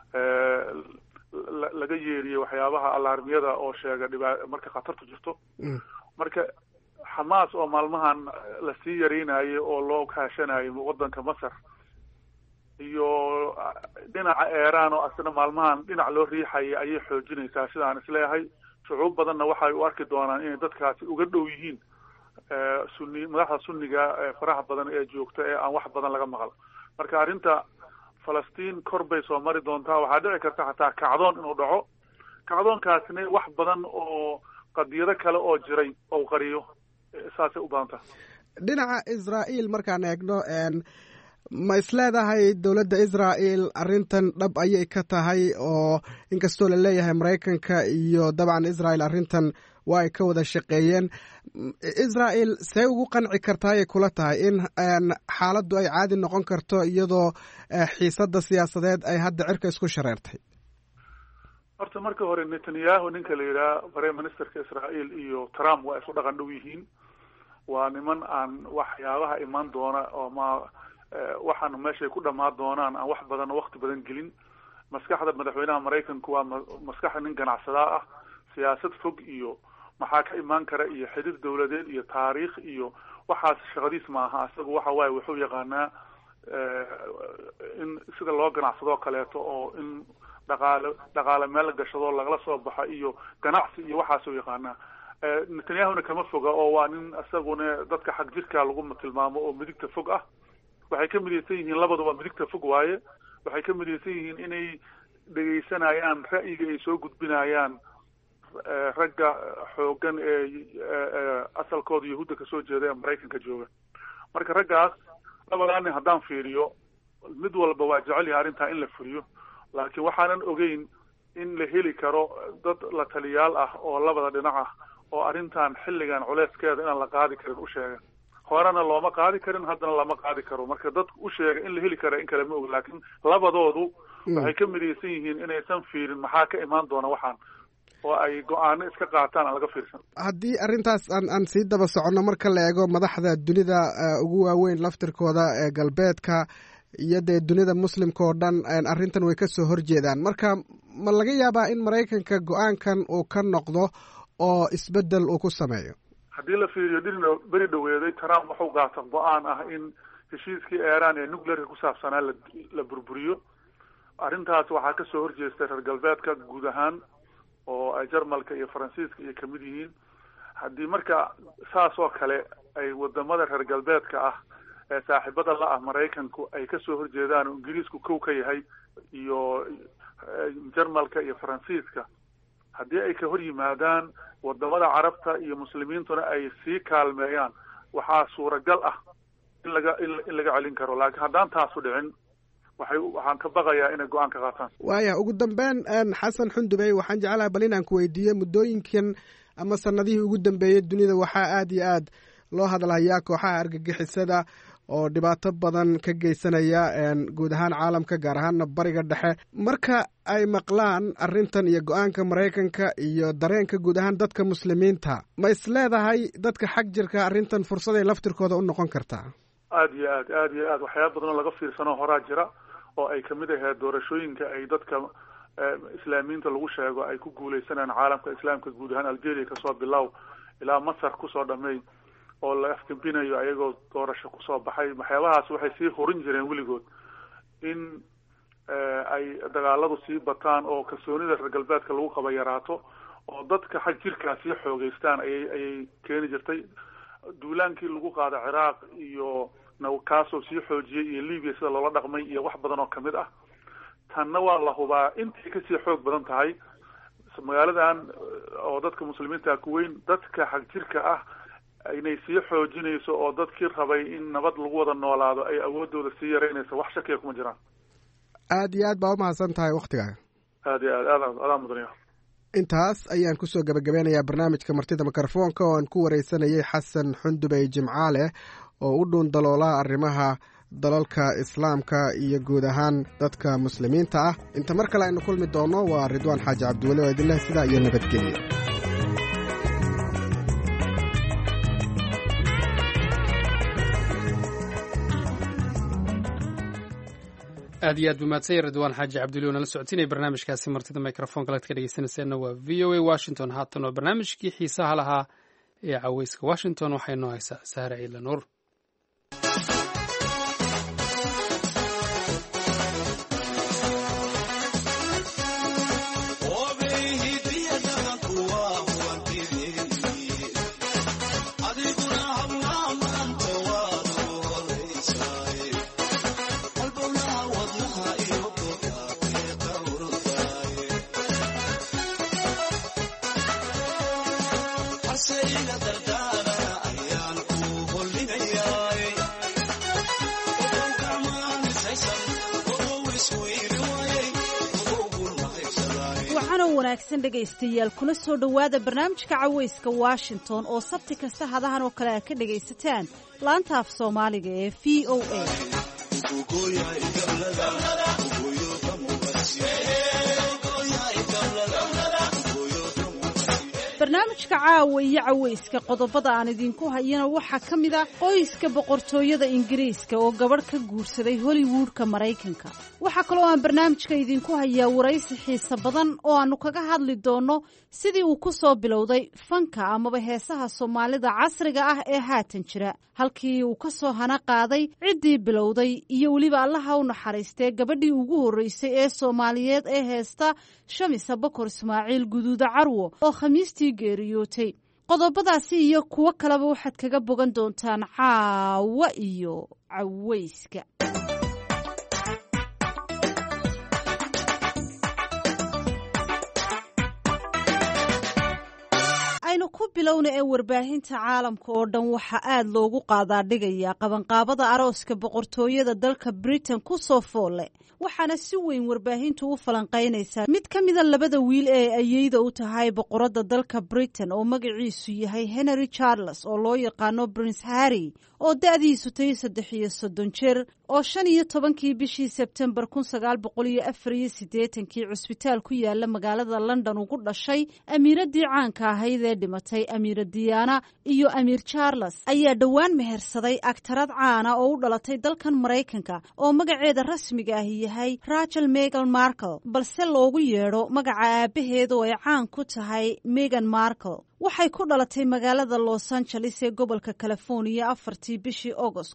laga yeeriyo waxyaabaha alaarmiyada oo sheega marka khatartu jirto. marka xamaas oo maalmahan lasii yareynayo oo loo kaashanayo wadanka masar iyo dhinaca iiraan oo asna maalmahan dhinac loo riixaya ayay xoojinaysaa sidaan isleeyahay. shucuub badanna waxay u arki doonaan inay dadkaasi uga dhow yihiin madaxda sunniga faraha badan ee joogta ee aan wax badan laga maqal. marka arrinta falastiin kor bay soo mari doontaa. waxaa dhici karta xataa kacdoon inuu dhaco. kacdoonkaasina wax badan oo qadiyado kale oo jiray oo qariyo saasay u badan tahay.
dhinaca israa'iil markaan eegno, ma isleedahay dowladda israa'iil arrintan dhab ayay ka tahay? oo inkastoo la leeyahay maraykanka iyo dabcan israa'iil arrintan waa ay ka wada shaqeeyeen, israa'iil see ugu qanci kartaa ayay kula tahay in xaaladdu ay caadi noqon karto iyadoo xiisadda siyaasadeed ay hadda cirka isku shareertay?
horta marka hore netanyahu ninka la yidhaha prime ministerka israa'iil iyo Trump waa isu dhaqan dhow yihiin. waa niman aan waxyaabaha imaan doona oo waxaan meeshay ku dhamaan doonaan aan wax badan oo waqti badan gelin. maskaxda madaxweynaha maraykanku waa maskaxda nin ganacsadaa ah. siyaasad fog iyo maxaa ka imaan kara iyo xidhiir dawladeed iyo taariikh iyo waxaas shaqadiis ma aha. isagu waxa waaye wuxuu yaqaanaa in sida loo ganacsadoo kaleeto oo in dhaqaale meel la gashado lagala soo baxa iyo ganacsi iyo waxaasuu yaqaanaa. netanyahuna kama foga oo waa nin isaguna dadka xag jirka lagu tilmaamo oo midigta fog ah. waxay ka midaysan yihiin labaduba midigta fog waaye. waxay ka midaysan yihiin inay dhegaysanayaan ra'yiga ay soo gudbinayaan ragga xoogan ee asalkooda yahuudda kasoo jeeda ee maraykanka jooga. marka raggaas labadaa nin haddaan fiiriyo mid walba waa jecel yahay arrintaa in la fuliyo, laakiin waxaanan ogeyn in la heli karo dad la taliyaal ah oo labada dhinac ah oo arrintan xilligan culeyskeeda inaan la qaadi karin u sheega. horena looma qaadi karin, haddana lama qaadi karo. marka dad u sheega in la heli kara in kale ma og, laakiin labadoodu waxay ka midaysan yihiin inaysan fiirin maxaa ka imaan doona waxaan oo ay go-aano iska qaataan aan laga fiirsan.
haddii arrintaas aan sii daba soconno, marka la eego madaxda dunida ugu waaweyn laftirkooda ee galbeedka iyo dee dunida muslimka oo dhan arrintan way ka soo horjeedaan. marka ma laga yaabaa in maraykanka go-aankan uu ka noqdo oo isbeddel uu ku sameeyo?
haddii la fiiriyo beri dhaweeday Trump wuxuu qaata go-aan ah in heshiiskii iiraan ee nuclearka ku saabsanaa la burburiyo. arrintaas waxaa kasoo horjeestay reer galbeedka guud ahaan oo ay Jarmalka iyo Faransiiska iyo kamid yihiin. haddii marka saas oo kale ay wadamada reer galbeedka ah ee saaxiibada la ah maraykanku ay kasoo horjeedaan oo ingiriisku kow ka yahay iyo Jarmalka iyo Faransiiska, haddii ay ka hor yimaadaan wadamada carabta iyo muslimiintuna ay sii kaalmeeyaan, waxaa suuragal ah in laga celin karo. laakiin haddaan taasu dhicin waxaan ka baqayaa inay go-aan ka qaataan.
waaya ugu dambeyn xasan xundubey waxaan jeclaha bal inaan ku weydiiyo muddooyinkan ama sanadihii ugu dambeeyey dunida waxaa aad iyo aad loo hadlayaa kooxaha argagixisada oo dhibaato badan ka geysanaya guud ahaan caalamka gaar ahaana bariga dhexe. marka ay maqlaan arrintan iyo go-aanka maraykanka iyo dareenka guud ahaan dadka muslimiinta, ma is leedahay dadka xag jirka arrintan fursaday laftirkooda u noqon kartaa?
aad iyo aad waxyaaba badan oo laga fiirsano horaa jira oo ay kamid ahayd doorashooyinka ay dadka islaamiyiinta lagu sheego ay ku guuleysanayaan caalamka islaamka guud ahaan algeria kasoo bilow ilaa masar kusoo dhamay oo la afgambinayo ayagoo doorasho kusoo baxay. waxyaabahaas waxay sii horin jireen weligood in ay dagaaladu sii bataan oo kalsoonida reer galbeedka lagu qaba yaraato oo dadka xag jirkaa sii xoogeystaan ayay keeni jirtay. duulaankii lagu qaada ciraaq iyo kaasoo sii xoojiyey iyo libya sida loola dhaqmay iyo wax badan oo kamid ah. tanna waa la hubaa intay kasii xoog badan tahay magaaladan oo dadka muslimiinta ku weyn dadka xag jirka ah inay sii xoojinayso oo dadkii rabay in nabad lagu wada noolaado ay awoodooda sii yaraynayso wax shakiya kuma jiraan.
aad iyo aad baa umahadsan tahay waktigaaga.
aad iyo aad mudaniya.
intaas ayaan kusoo gabagabeynayaa barnaamijka martida mikrofoonka oo aan ku wareysanayay xasan xundubey jimcaale oo u dhuun daloola arrimaha dalalka islaamka iyo guud ahaan dadka muslimiinta ah. inta mar kale aynu kulmi doono waa ridwaan xaaji cabdiweli oo idinleh sidaa iyo nabadgelyo.
aad iyo aad buu mahadsan yahay ridwaan xaaji cabduli oo nala socotinaya barnaamijkaasi martida microfonka laad ka dhegeysanayseena waa v o a washington. haatan oo barnaamijkii xiisaha lahaa ee caweyska washington waxay noo haysaa sahre ciidla nuur.
wanaagsan dhegaystayaal kuna soo dhowaada barnaamijka caweyska washington oo sabti kasta hadahan oo kale aad ka dhegaysataan laanta af soomaaliga ee v o a. barnaamijka caawa iyo caweyska qodobada aan idinku hayana waxaa ka mid ah qoyska boqortooyada ingiriiska oo gabadh ka guursaday hollywoodka maraykanka. waxaa kaloo aan barnaamijka idinku hayaa waraysi xiise badan oo aanu kaga hadli doono sidii uu ku soo bilowday fanka amaba heesaha soomaalida casriga ah ee haatan jira, halkii uu ka soo hana qaaday ciddii bilowday iyo weliba allaha u naxariistee gabadhii ugu horreysay ee soomaaliyeed ee heesta Shamisa Bakor Ismaaciil Guduuda Carwo oo khamiistii geeriyootay. qodobadaasi iyo kuwo kaleba waxaad kaga bogan doontaan caawa iyo caweyska. aynu ku bilowna ee warbaahinta caalamka oo dhan waxaa aad loogu qaadaa dhigayaa qabanqaabada arooska boqortooyada dalka Britain ku soo foolle, waxaana si weyn warbaahintu u falanqaynaysaa mid ka mida labada wiil ee ayeyda u tahay boqorada dalka Britain oo magaciisu yahay Henry Charles oo loo yaqaano Prince Harry oo da'diisu tahay 33 jeer oo 15kii bishii Sebtembar 1984 cusbitaal ku yaala magaalada London ugu dhashay amiiradii caanka ahayd ee dhimatay Amiira Diana iyo Amiir Charles ayaa dhowaan mehersaday aktarad caana oo u dhalatay dalkan Maraykanka oo magaceeda rasmiga ah yahay Rachel Meghan Markle balse loogu yeedho magaca aabaheeda oo ay caan ku tahay Meghan Markle. waxay ku dhalatay magaalada Los Angeles ee gobolka California 4tii bishii August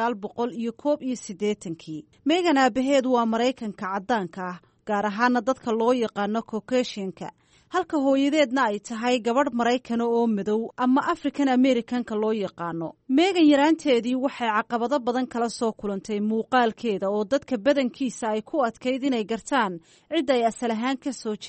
1981. Meghan aabaheed waa Maraykanka caddaanka ah, gaar ahaana dadka loo yaqaano Caucasianka, halka hooyadeedna ay tahay gabadh Maraykan oo madow ama African Americanka loo yaqaano. Meghan yaraanteedii waxay caqabado badan kala soo kulantay muuqaalkeeda oo dadka badankiisa ay ku adkayd inay gartaan cid ay asal ahaan ka soo jeedo.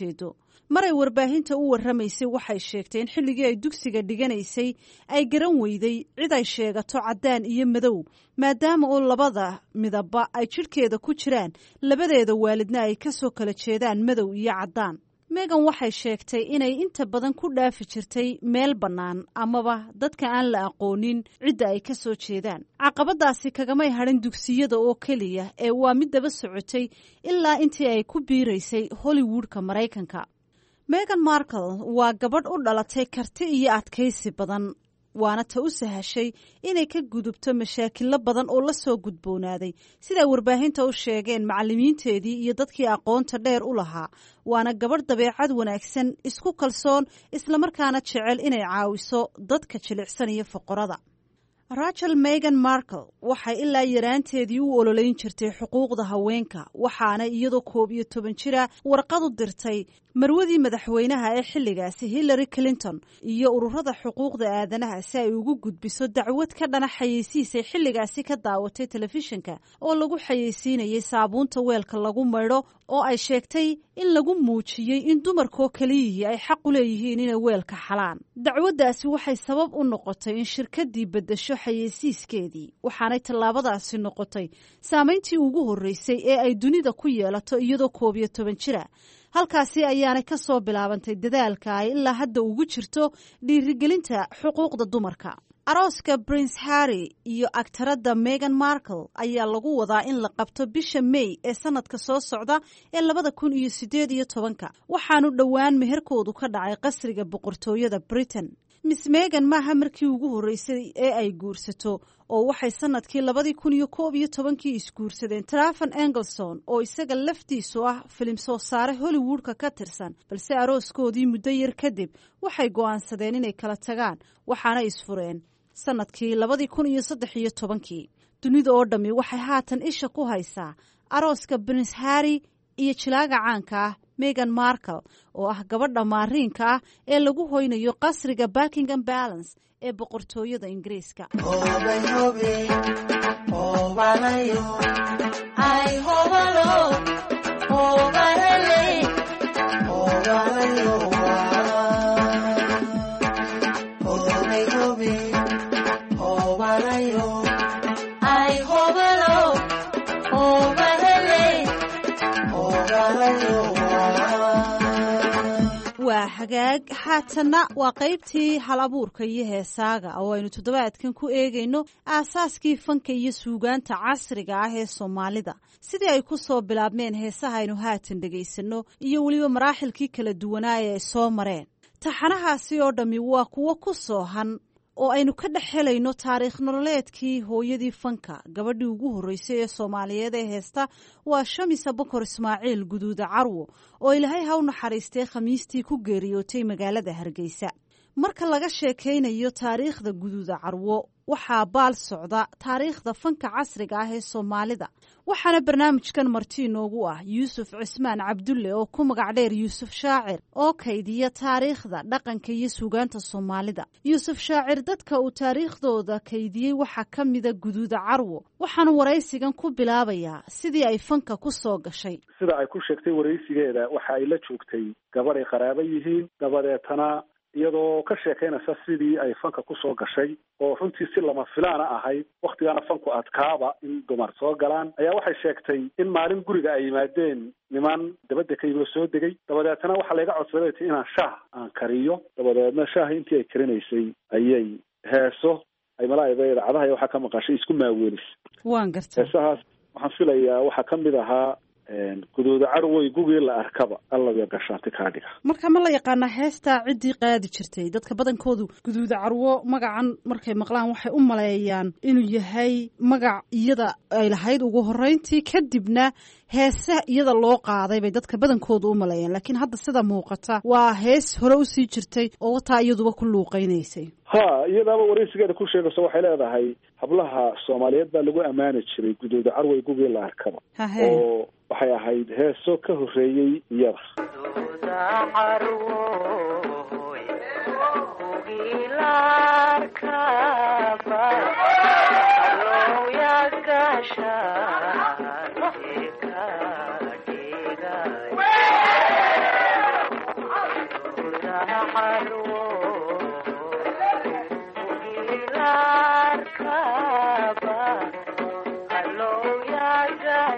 maray warbaahinta u warramaysay waxay sheegtay in xilligii ay dugsiga dhiganaysay ay garan weyday cid ay sheegato caddaan iyo madow maadaama oo labada midabba ay jidhkeeda ku jiraan labadeeda waalidna ay ka soo kala jeedaan madow iyo caddaan megan waxay sheegtay inay inta badan ku dhaafi jirtay meel bannaan amaba dadka aan la aqoonin cidda ay ka soo jeedaan caqabadaasi kagamay hadhin dugsiyada oo keliya ee waa mid daba socotay ilaa intii ay ku biiraysay hollywoodka maraykanka megan markle waa gabadh u dhalatay karti iyo adkaysi badan waana ta u sahashay inay ka gudubto mashaakilo badan oo la soo gudboonaaday siday warbaahinta u sheegeen macallimiinteedii iyo dadkii aqoonta dheer u lahaa waana gabadh dabeecad wanaagsan isku kalsoon islamarkaana jecel inay caawiso dadka jilicsan iyo foqorada rachel megan markle waxay ilaa yaraanteedii u ololeyn jirtay xuquuqda haweenka waxaana iyadoo 11 jira warqad u dirtay marwadii madaxweynaha ee xilligaasi Hillary Clinton iyo ururada xuquuqda aadanaha si ay ugu gudbiso dacwad ka dhana xayeysiisay xilligaasi ka daawatay telefishinka oo lagu xayeysiinayay saabuunta weelka lagu maydho oo ay sheegtay in lagu muujiyey in dumarkoo kaliya ay xaq u leeyihiin inay weelka xalaan dacwaddaasi waxay sabab u noqotay in shirkadii bedesho xayeysiiskeedii waxaanay tallaabadaasi noqotay saamayntii ugu horreysay ee ay dunida ku yeelato iyadoo 11 jira halkaasi ayaanay ka soo bilaabantay dadaalka ay ilaa hadda ugu jirto dhiirigelinta xuquuqda dumarka arooska prince harry iyo agtaradda megan markle ayaa lagu wadaa in la qabto bisha may ee sanadka soo socda ee 2018 waxaanu dhowaan meherkoodu ka dhacay qasriga boqortooyada britain miss megan maaha markii ugu horreysay ee ay guursato oo waxay sanadkii 2011 isguursadeen Traffan Engelson oo isaga laftiisu ah filim soo saare Hollywoodka ka tirsan balse arooskoodii muddo yar kadib waxay go'aansadeen inay kala tagaan waxaana isfureen sanadkii 2013 dunida oo dhammi waxay haatan isha ku haysaa arooska Prince Harry iyo jilaaga caanka ah Megan Markle oo ah gabadha maariinka ah ee lagu hoynayo qasriga Buckingham Palace ee boqortooyada Ingiriiska. waa hagaag haatanna waa qaybtii hal abuurka iyo heesaaga oo aynu toddobaadkan ku eegayno aasaaskii fanka iyo suugaanta casriga ah ee Soomaalida sidii ay ku soo bilaabmeen heesaha aynu haatan dhagaysanno iyo weliba maraaxilkii kala duwanaa ee ay soo mareen taxanahaasi oo dhammi waa kuwo ku soohan oo aynu ka dhex helayno taariikh nololeedkii hooyadii fanka gabadhii ugu horreysay ee Soomaaliyeed ee heesta waa Shamisa Bokor Ismaaciil Guduuda Carwo oo Ilaahay ha u naxariistay khamiistii ku geeriyootay magaalada Hargeysa marka laga sheekaynayo taariikhda Guduuda Carwo waxaa baal socda taariikhda fanka casriga ah ee Soomaalida waxaana barnaamijkan marti inoogu ah Yuusuf Cismaan Cabdulle oo ku magac dheer Yuusuf Shaacir oo kaydiya taariikhda dhaqanka iyo suugaanta Soomaalida Yuusuf Shaacir dadka uu taariikhdooda kaydiyey waxaa ka mida Guduuda Carwo waxaana waraysigan ku bilaabayaa sidii ay fanka ku soo gashay
sida ay ku sheegtay waraysigeeda waxa ay la joogtay gabadh ay qaraabo yihiin dabadeetana iyadoo ka sheekaynaysa sidii ay fanka ku soo gashay oo runtii si lama filaana ahayd wakhtigaana fanku adkaaba in dumar soo galaan ayaa waxay sheegtay in maalin guriga ay yimaadeen niman dabadda ka yimid soo degay dabadeetana waxaa layga codsaday inaan shaah aan kariyo dabadeedna shaaha intii ay karinaysay ayay heeso ay malaa'ida idaacadaha iyo waxaa ka maqashay isku maaweelis
waan gartay
heesahaas waxaan filayaa waxaa ka mid ahaa Guduuda Carwo gugii la arkaba alla way gashaantay ka dhiga
marka ma la yaqaan heesta cidii qaadi jirtay dadka badankoodu Guduuda Carwo magacan markay maqlaan waxay u maleeyaan inuu yahay magac iyada ay lahayd ugu horeyntii kadibna heesa iyada loo qaaday bay dadka badankoodu u maleeyaan laakiin hadda sida muuqata waa hees hore u sii jirtay oo wataa iyaduba ku luuqeynaysay
iyadaaba waraysigeeda ku sheegayso waxay leedahay hablaha Soomaaliyeed baa lagu amaani jiray Guduuda Carwo gugii la arkaba oo waxay ahayd heeso ka horeeyay iyada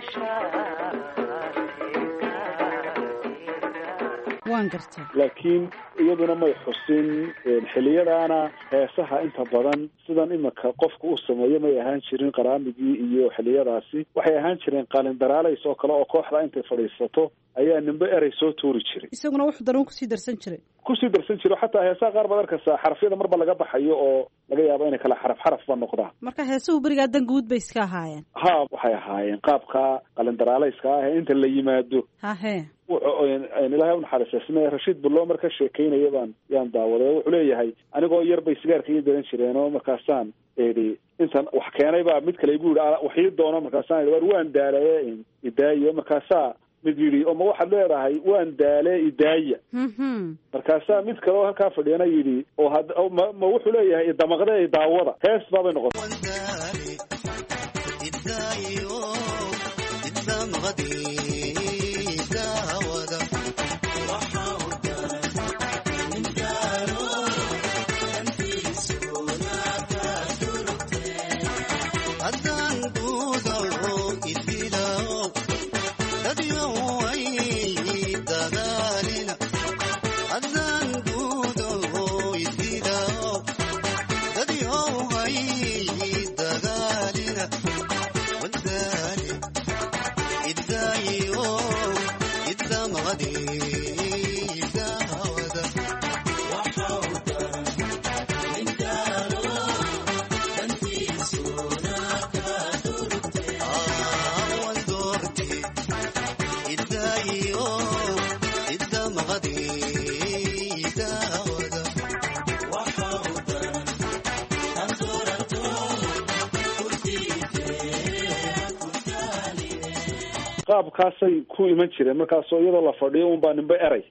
waan gartay
laakiin iyaduna may xusin xiliyadaana heesaha inta badan sidan imika qofka u sameeyo may ahaan jirin qaraamigii iyo xiliyadaasi waxay ahaan jireen qaalindaraalays oo kale oo kooxda intay fadhiisato ayaa nimbe erey soo tuuri jiray
isaguna wuxuu daruun kusii darsan jiro
xataa heesaha qaar baad arkaysaa xarafyada marba laga baxayo oo laga yaabo inay kala xarafba noqdaan
marka heesuhu berigaa dan guud bay iska ahaayeen
ha waxay ahaayeen qaabka qalindaraalayska ah ee inta la yimaado
hahe
ilaahay unaxariisasme Rashiid Bullo marka sheekeynaya yaan daawaday wuxuu leeyahay anigoo yar bay sigaarka ii daran jireen oo markaasaan intan wax keenay baa mid kale igu yidhi waxii doono markaasaan war waan daalaye idaayo markaasaa mid yidhi oo ma waxaad leedahay waan daale idaaya markaasaa mid kale oo halkaa fadhiyana yidhi oo ma wuxuu leeyahay idamaqde daawada hees baabay noqotay qaabkaasay ku iman jireen markaasoo iyadoo la fadhiyo unbaa nimbe eray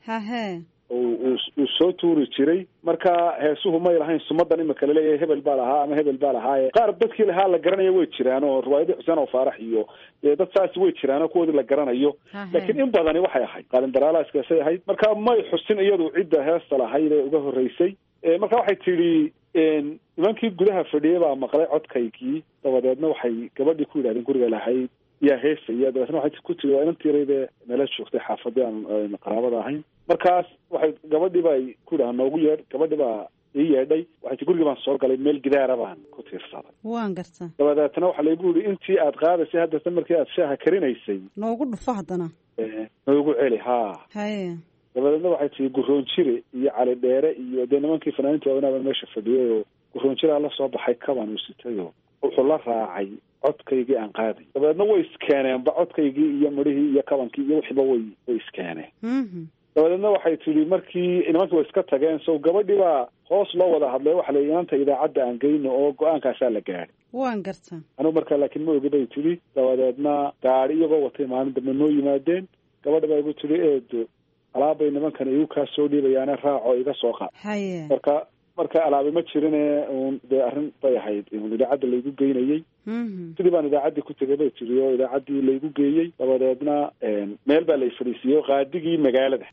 uu soo tuuri jiray marka heesuhu may lahayn sumadan imika laleeyahay hebel baa lahaa ama hebel baa lahaaye qaar dadkii lahaa la garanayo way jiraan oo riwaayadii xuseen oo faarax iyo dad saasi way jiraan oo kuwoodii la garanayo laakiin in badani waxay ahayd qaalindaraalaskaasay ahayd marka may xusin iyadu cidda heesta lahayd ee uga horreysay marka waxay tidhi nimankii gudaha fadhiyay baa maqlay codkaygii dabadeedna waxay gabadhii ku yidhahdeen guriga lahayd yaa heesaya dabeetna waxay ku tiri waa inantiirayde nala joogtay xaafadii aan qaraabada ahayn markaas waxay gabadhii baa ku yidhaha noogu yeedh gabadhii baa ii yeedhay waxay ti gurigii baan soo galay meel gidaara baan ku tiirsaday
waan garta
dabadeetna waxaa laygu yidhi intii aad qaadaysay haddasa markii aad shaaha karinaysay
noogu dhufo haddana
noogu celi haa
haye
dabadeedna waxay tii Guroonjire iyo Cali Dheere iyo dee nimankii fanaaniinta waaweynaba meesha fadhiyay oo Guroonjire la soo baxay kaban uu sitayo wuxuu la raacay codkaygii aan qaaday dabeedna way iskeeneenba codkaygii iyo marihii iyo kabankii iyo wixiiba way iskeeneen dabadeedna waxay tidhi markii nimankii way iska tageen so gabadhii baa hoos loo wada hadlay waxa la inanta idaacadda aan geyno oo go-aankaasaa la gaadhay
waan garta
anigu markaa laakiin ma ogi bay tidhi dabadeedna gaari iyagoo watay maalin dambe noo yimaadeen gabadha baa igu tidhi eedo alaabbay nimankan igu kaa soo dhiibayaane raaco iga soo qaad
haye
marka alaabi ma jirine un dee arrin bay ahayd idaacadda laygu geynayey sidii baan idaacaddii ku tegay bay tiri oo idaacaddii laygu geeyey dabadeedna meel baa lay fadhiisiiyey qaadigii magaalada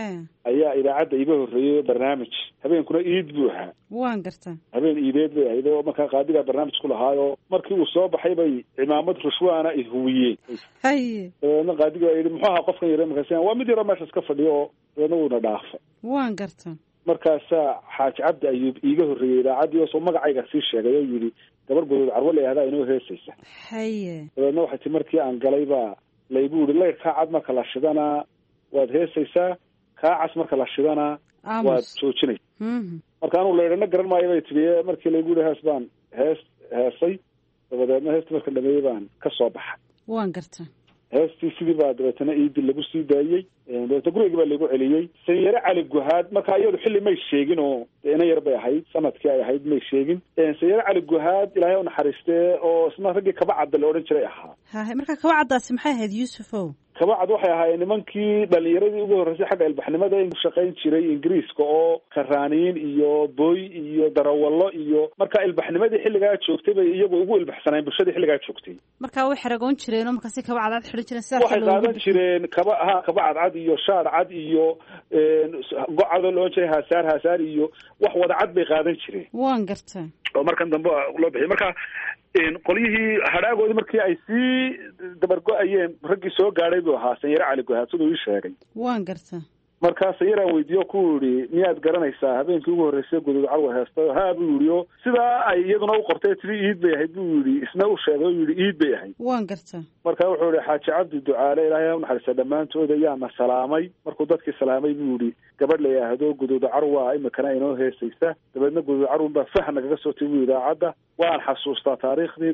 ayaa idaacadda iga horreeyey barnaamij habeenkuna iid buu ahaa
waan garta
habeen iideed bay ahayd oo markaa qaadigaa barnaamij ku lahaayo markii uu soo baxay bay cimaamad rushwaana i huwiyeen
haye
dabeedna qaadigi baa yidhi muxuu ahaa qofkan yare markaas waa mid yaroo meeshaas ka fadhiyo oo dabeedna wuuna dhaafay
waan garta
markaasaa xaaji cabdi ayuub iiga horreeyey idaacaddii oo soo magacayga sii sheegay oo yidhi gabar gudood carwo la yihahdaa inoo heesaysa
haye
dabeedna waxay ti markii aan galay baa laygu yidhi layr kaa cad marka la shidana waad heesaysaa kaa cas marka la shidana waad joojinaysa marka anugu laydhana garan maayo bay tihi markii laygu yidhi hees baan heesay dabadeedna heestii marka dhameeyey baan ka soo baxay
waan garta
heestii sidii baa dabeetana iidii lagu sii daayey dabeetna gurigii baa lagu celiyey sanyare cali guhaad marka iyadu xilli may sheegin oo ina yar bay ahayd sanadkii ay ahayd may sheegin sanyare cali guhaad ilaahay u naxariistee oo isna raggii kaba cadda la odhan jiray ahaa
hahe marka kaba caddaasi maxay ahayd yuusufow
kabacad waxay ahaayeen nimankii dhalinyaradii ugu horreysay xagga ilbaxnimada ku shaqayn jiray ingiriiska oo karaaniin iyo booy iyo darawallo iyo marka ilbaxnimadii xilligaa joogtay bay iyagu ugu ilbaxsaneen bulshadii xilligaa joogtay
marka way xaragoon jireen oo markaasi kaba cadcad xidhan jireen sidaas
waxay qaadan jireen kaba cadcad iyo shaar cad iyo gocado loo jeeday haasaar iyo wax wada cad bay qaadan jireen
waan garta
oo markan dambe loo bixiyay marka qolyihii hadhaagoodii markii ay sii dabargo-ayeen raggii soo gaadhay buu ahaa sanyare cali gohaad siduu ii sheegay
waan garta
markaa sayaraan weydiiyo ku yidhi miyaad garanaysaa habeenkii ugu horreysay guduud carwa heesta haa buu yidhi o sidaa ay iyaduna u qortay tiri iid bay ahayd buu yidhi isna u sheegay o yidhi iid bay ahayd
waan garta
marka wuxuu yihi xaaji cabdi ducaale ilaahay ha unaxariista dhammaantood ayaana salaamay markuu dadkii salaamay buu yidhi gabadh la yidhaahdo guduud carwa imikana inoo heesaysa dabeedna guduud carwan baa fah nagaga soo timi idaacadda waan xasuustaa taariikhdii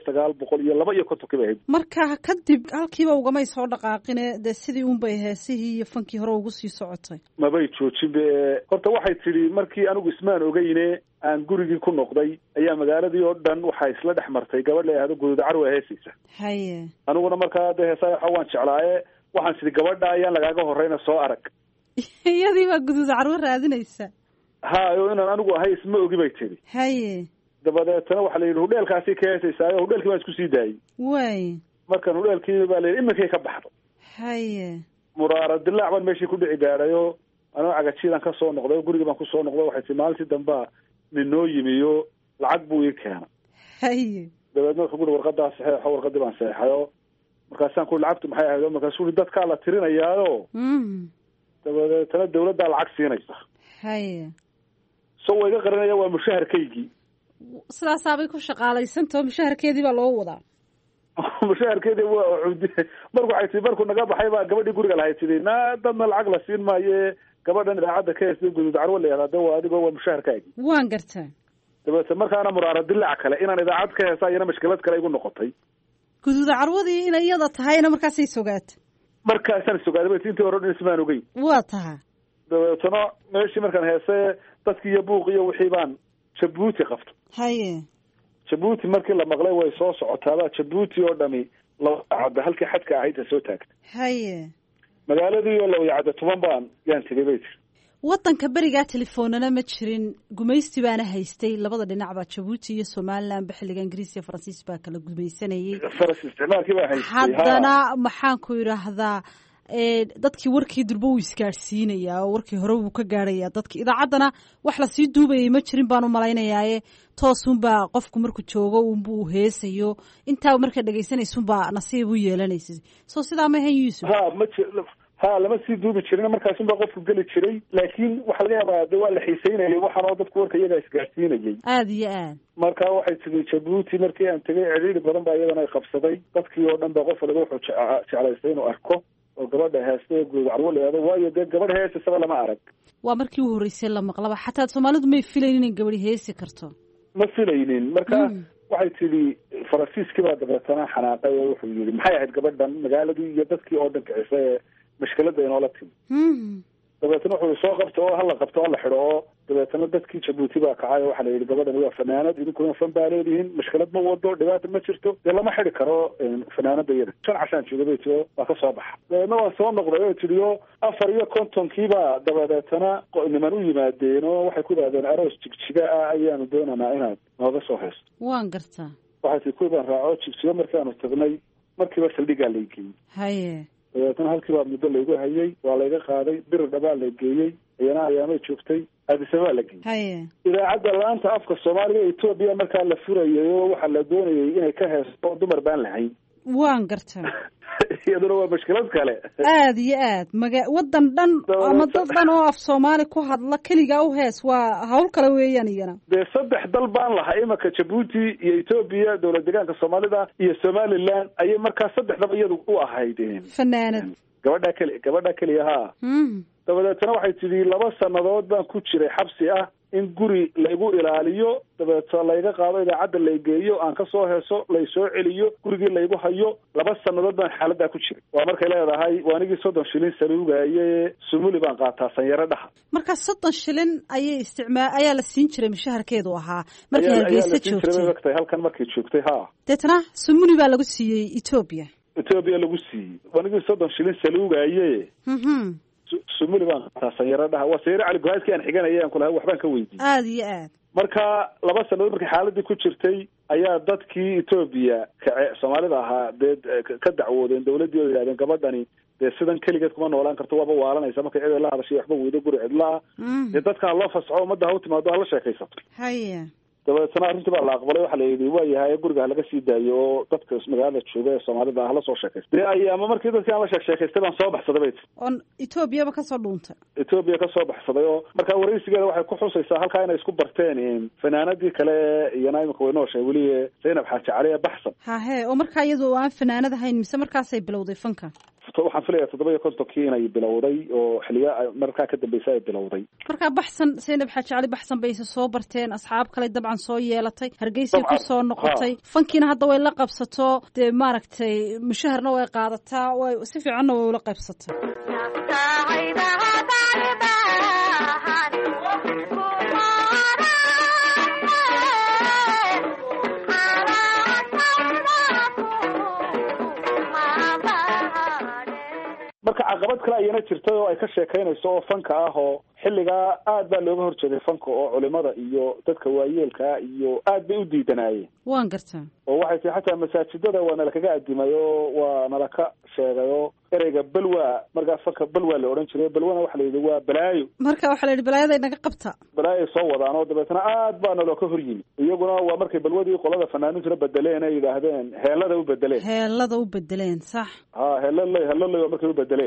1952 bay ahayd
marka kadib halkiiba ugamay soo dhaqaaqine dee sidii unbay heesihii iyo fankii hore ugu sii socotay
mabay joojin be horta waxay tidhi markii anigu ismaan ogeyne aan gurigii ku noqday ayaa magaaladii oo dhan waxaa isla dhex martay gabadh la yidhaahdo guduud carwa heesaysa
haye
aniguna markaa de heesaa waxa waan jeclaaye waxaan sidhi gabadha ayaan lagaaga horreyna soo arag
iyadii baa guduud carwo raadinaysa
hayo inaan anigu ahay isma ogi bay tidhi
haye
dabadeetana waxaa la yidhi hudheelkaasi ka heesaysaayo hudheelkii baan isku sii daayey
way
markan hudheelkii baa la yidhi iminkay ka baxdo
haye
muraara dilaac baan meeshii ku dhici gaadhayo anoo cagajiidan ka soo noqday gurigii baan kusoo noqday waxay tii maalintii dambea nin noo yimiyo lacag buu ii keena
haye
dabeedna wuxuu ku uhi warqadaa saxeexo warqadii baan saxeexayo markaasaan ku lacagtu maxay ahayd markaasuu uhi dadkaa la tirinayaayo dabadeetana dawladdaa lacag siinaysa
haye
so wayga qarinaya waa mushaharkaygii
sidaasaabay ku shaqaalaysantaho mushaharkeedii baa loo wadaa
mushaharkeedii marku waxay tii markuu naga baxay baa gabadhii guriga lahay tidhi na dadna lacag la siin maaye gabadhan idaacadda ka heesta guduud carwo la yihahda waa adigoo waa mushaharkaagii
waan gartaa
dabeete markaana muraara dilaac kale inaan idaacad ka heesa iyana mashkilad kale igu noqotay
guduud carwadii inay iyada tahayna markaasay sogaata
markaasaan sogaaday bay intii hore dhan ismaan ogeyn
waa taha
dabeetana meeshii markaan heese dadkii iyo buuq iyo wixii baan jabuuti qabto
haye
jabuuti markii la maqlay way soo socotaaba jabuuti oo dhami lawayacadda halkii xadka ahayd soo taagta
haye
magaaladii oo lawayacadda 10 baan yaan tegay bay tiri
waddanka berigaa telefoonana ma jirin gumaysti baana haystay labada dhinacba jabuuti iyo somaliland ba xilliga ingiriis iyo faransiis baa kala gumaysanayay
faras isticmaalkii baa haystay
haddana maxaan ku yidhaahdaa dadkii warkii durba uu isgaadhsiinayaa oo warkii hore wuu ka gaadhayaa dadkii idaacaddana wax lasii duubayay ma jirin baan u malaynayaaye toosunbaa qofku markuu joogo unbuu heesayo intaa markaa dhegaysanaysunbaa nasiib u yeelanaysay soo sidaa ma ahayn yuusuf
ha lama sii duubi jirin markaasunbaa qofku geli jiray laakiin waxaa laga yaabaa de waa la xiiseynayay waxaanoo dadku warka iyagaa isgaadhsiinayay
aada iyo aad
marka waxay tigi jabuuti markii aan tegay cidhiidhi badan baa iyadana ay qabsaday dadkii oo dhan ba qof waliba wuxuu jeclaystay inuu arko oo gabadha heesta ee guduud carwo la yihahdo waayo dee gabadh heesisaba lama arag
waa markii u horreysay la maqlaba xataa soomaalidu may filayn inay gabadhi heesi karto
ma filaynin marka waxay tidhi faransiiskii baa dabeetana xanaaqay oo wuxuu yidhi maxay ahayd gabadhan magaaladii iyo dadkii oo dhan kicisa ee mashkiladda inoola timi dabeetana wuxuu soo qabto oo hala qabto oo la xidho oo dabeetana dadkii jabuuti baa kacay oo waxaa la yidhi gabadhan waa fanaanad idinkuna fan baa leedihiin mashkilad ma wado dhibaata ma jirto dee lama xidi karo fanaanada iyada 5 cashaan jooga bay tiri waa ka soo baxa dabeedna waan soo noqday oo tidhi oo 54 dabadeetana niman u yimaadeen oo waxay ku yidhahdeen aroos jigjiga ah ayaanu doonaynaa inaad nooga soo haysto
waan gartaa
waxay tii kuwii baan raaco jigjiga markaanu tagnay markiiba saldhigaa laygeeyey
haye
dabeetana halkii baa muddo laygu hayay waa layga qaaday birir dhabaa la geeyey iyana ayaamay joogtay aadisabaa la geeyey
haye
idaacadda la-aanta afka soomaaliga etoobiya markaa la furayay oo waxaa la doonayay inay ka heesto dumar baan lahayn
waan gartaa
iyaduna waa mashkilad kale
aada iyo aad waddan dhan ama dad dhan oo af soomaali ku hadla keligaa u hees waa hawl kale weeyaan iyana
dee 3 dal baan lahaa imaka jabuuti iyo etoobiya dowlad deegaanka soomaalida iyo somaliland ayay markaa 3daba iyadu u ahaydeen
fanaanad
gabadha keliya ha dabadeetana waxay tidhi 2 sannadood baan ku jiray xabsi ah in guri laygu ilaaliyo dabeeto layga qaado idaacadda laygeeyo aan ka soo heeso laysoo celiyo gurigii laygu hayo 2 sannadood baan xaaladdaa ku jiray waa markay leedahay waanigii 30 shilin saluugaye sumuli baan qaataa sanyaro dhaha
marka 30 shilin ayay ayaa la siin jiray mushaharkeedu ahaa markay hargeysa joogtay
halkan markay joogtay ha
deetana sumuli baa lagu siiyey Ethiopia
lagu siiyey waanigii 30 shilin saluugaye sumuli baan qaataa sanyaro dhaha waa sayre cali gohaaskii aan xiganayay aan kulahay waxbaan ka weydiiyey
aada iyo aad
marka 2 sannadood markii xaaladii ku jirtay ayaa dadkii Ethiopia Soomaalida ahaa dee ka dacwoodeen dawladdii oo yidhahdeen gabadhani dee sidan keligeed kuma noolaan karto waaba waalanaysa markay cid la hadashay waxba weydo guri cidlaa dee dadka loo fasxo ummadda ha u timaado ha la sheekaysato
haye
dabeetana arrintii baa la aqbalay waxaa la yidhi waa yahay guriga ha laga sii daayo oo dadka magaalada jooga ee soomaalida hala soo sheekaysta dee ayaama markii dadkii aan la sheekeystay baan soo baxsaday bay tii
oon etoobiyaba kasoo dhuuntay
etoobiya kasoo baxsaday oo markaa waraysigeeda waxay ku xusaysaa halkaa inay isku barteen fanaanadii kale iyana imika way nooshay weli Zaynab Xaaji Cali ee baxsan
hahe oo markaa iyadu aan fanaanad ahayn mise markaasay bilowday fanka
waxaan filayaa 57 inay bilowday oo xiliya markaa ka dambeysay ay bilowday
markaa baxsan Zaynab Xaaji Cali baxsan bay soo barteen asxaab kale dabcan soo yeelatay Hargeysa ku soo noqotay fankiina hadda way la qabsato dee maaragtay mushaharna way qaadataa way si fiicanna way ula qabsatay
marka caqabad kale ayana jirtay oo ay ka sheekaynayso oo fanka ah oo xilligaa aad baa looga horjeeday fanka oo culimada iyo dadka waayeelka iyo aad bay u diidanaayeen
waan gartaa
oo waxay tahay xataa masaajidada waa nala kaga adimay oo waa nala ka sheegay oo ereyga balwa markaa fanka balwa la odhan jiray balwana waxa la yidhi waa balaayo
marka waxaa la yidhi balaayaday naga qabta
balaayo soo wadaan oo dabeetana aad baa naloo ka hor yimi iyaguna waa markay balwadii qolada fanaaniintuna bedeleen ay yidhaahdeen heelada u bedeleen
sax
ha heeloley waa markay u bedeleen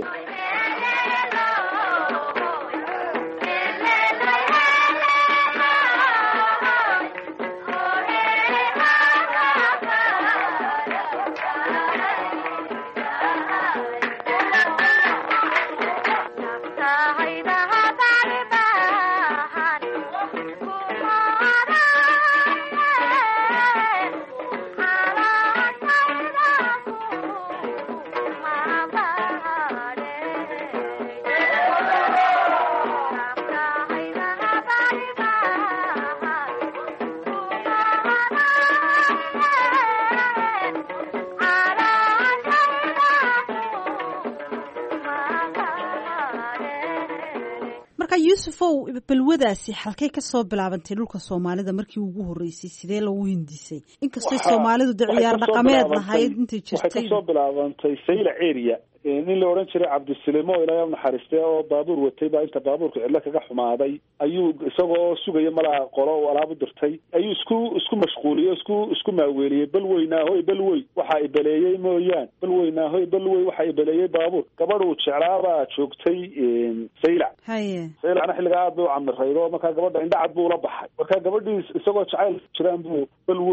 yuusufow balwadaasi halkay ka soo bilaabantay dhulka Soomaalida markii ugu horeysay sidee lagu hindisay inkastoo Soomaalidu ciyaar dhaqameed lahayd intii jirtay
waxay ka soo bilaabantay Sayla area nin la oran jiray Cabdisalimo Ilaahay naxariistay oo baabuur watay baa inta baabuurka cidla kaga xumaaday ayuu isagoo sugaya malaha qolo oo alaab dirtay ayuu isku mashquuliyay isku maaweeliyay balwey waxa ay baleeyay mooyaan balwey waxa ay baleeyay baabuur gabadhu jeclaaba joogtay Sayla Sayla xilliga aad buu camiraydo marka gabadha indhacad buu la baxay marka gabadhii isagoo jacayl jiraan buu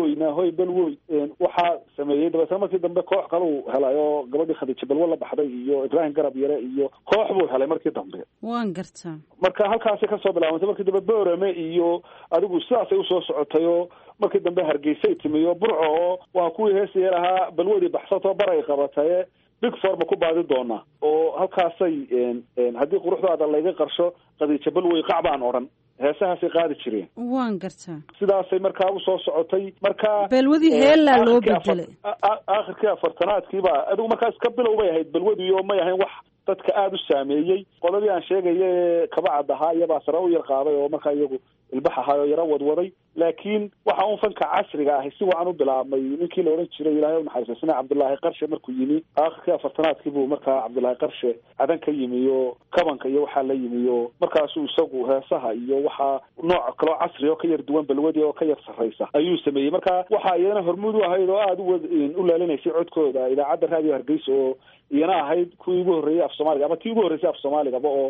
balwey waxa sameeyay dabasana markii dambe koox kale uu helayo gabadhii Khadiija balwa la baxday iyo Ibrahim Garab yare iyo koox buu helay markii dambe
waan gartaa
marka halkaas ka soo bilaabantay markii dambe Boorame iyo adigu sidaas ay u soo socotay oo markii dambe Hargeysa timiyo Burco waa kuwii heesay lahaa balwadii baxsato baray qabatay big form ku baadi doona oo halkaasay hadii quruxdaada laga qarsho Khadiija balway qacbaan oran heesahaasi qaadi jireen
waan gartaa
sidaasay markaa u soo socotay marka
balwadii heella loo bedelay
aakhirkii afartanaadkii baa adigu markaas ka bilowbay ahayd balwadii oo ma yahayn wax dadka aad u saameeyay qoladii aan sheegay kabacad ahaa iyaba sare u yar qaaday oo markaa iyagu ilbax ahaa oo yara wadwaday laakiin waxa uu fanka casriga ah si wacan u bilaabmay ninkii la oran jiray Ilaahay u naxariisto Cabdullaahi Qarshe markuu yimi aakhirkii afartanaadkii buu markaa Cabdullaahi Qarshe adan ka yimi iyo kabanka iyo waxa la yimi iyo markaasuu isagu heesaha iyo waxa nooc kale casri oo ka yar duwan balwadii oo ka yar sareysa ayuu sameeyay marka waxa iyana hormuud u ahayd oo aad u laalinaysay codkooda idaacadda raadiyo Hargeysa oo iyana ahayd kuwii ugu horeeyay af Soomaaliga ama tii ugu horeysay af Soomaaliga oo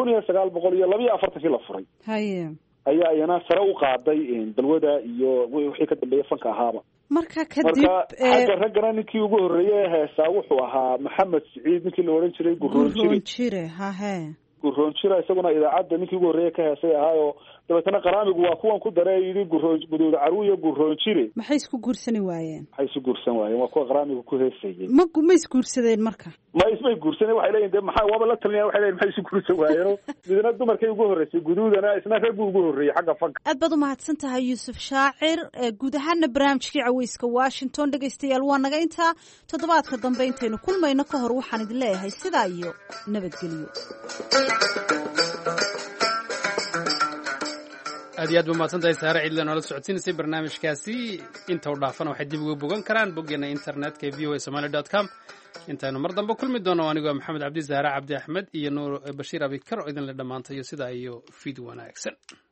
1942 la furay ayaa iyana sare u qaaday balwada iyo wixii ka dambeeyay fanka ahaaba
marka kadib
ragana ninkii ugu horeeyay heesaa wuxuu ahaa Maxamed Saciid ninkii la oran jiray Gurroonjire isaguna idaacadda ninkii ugu horeeyay ka heesay ahaayo dabeetana qaraamigu waa kuwan ku daray yiri guduud caruuyo Gurroonjire
maxay isku guursan waayeen
waa kuwa qaraamigu ku heesayay
ma isku guursadeen marka
ma ismay guursanay waxay leeyihiin maxaa waaba la taliyay waxay leeyihiin maxay isku guursan waayeen midna dumarkay ugu horeysay guduudana isna rag ugu horeeyay xagga fanka
aad baad u mahadsan tahay Yuusuf Shaacir guud ahaan barnaamijkii Caweyska Washington dhageystayaal waa naga inta toddobaadka dambe intaynu kulmayno ka hor waxaan idin leeyahay sidaa iyo nabadgelyo
aad iyo aad buu mahadsantahay Saare Cidlan oo la socodsiinaysay barnaamijkaasi inta u dhaafana waxay dib ugu bogan karaan boggeena internetka ee voasomali.com intaanu mar dambe kulmi doono anigoo Maxamed Cabdi Zahra Cabdi Axmed iyo Nuur Bashiir Abikar oo idin la dhamaantayo sida iyo fiid wanaagsan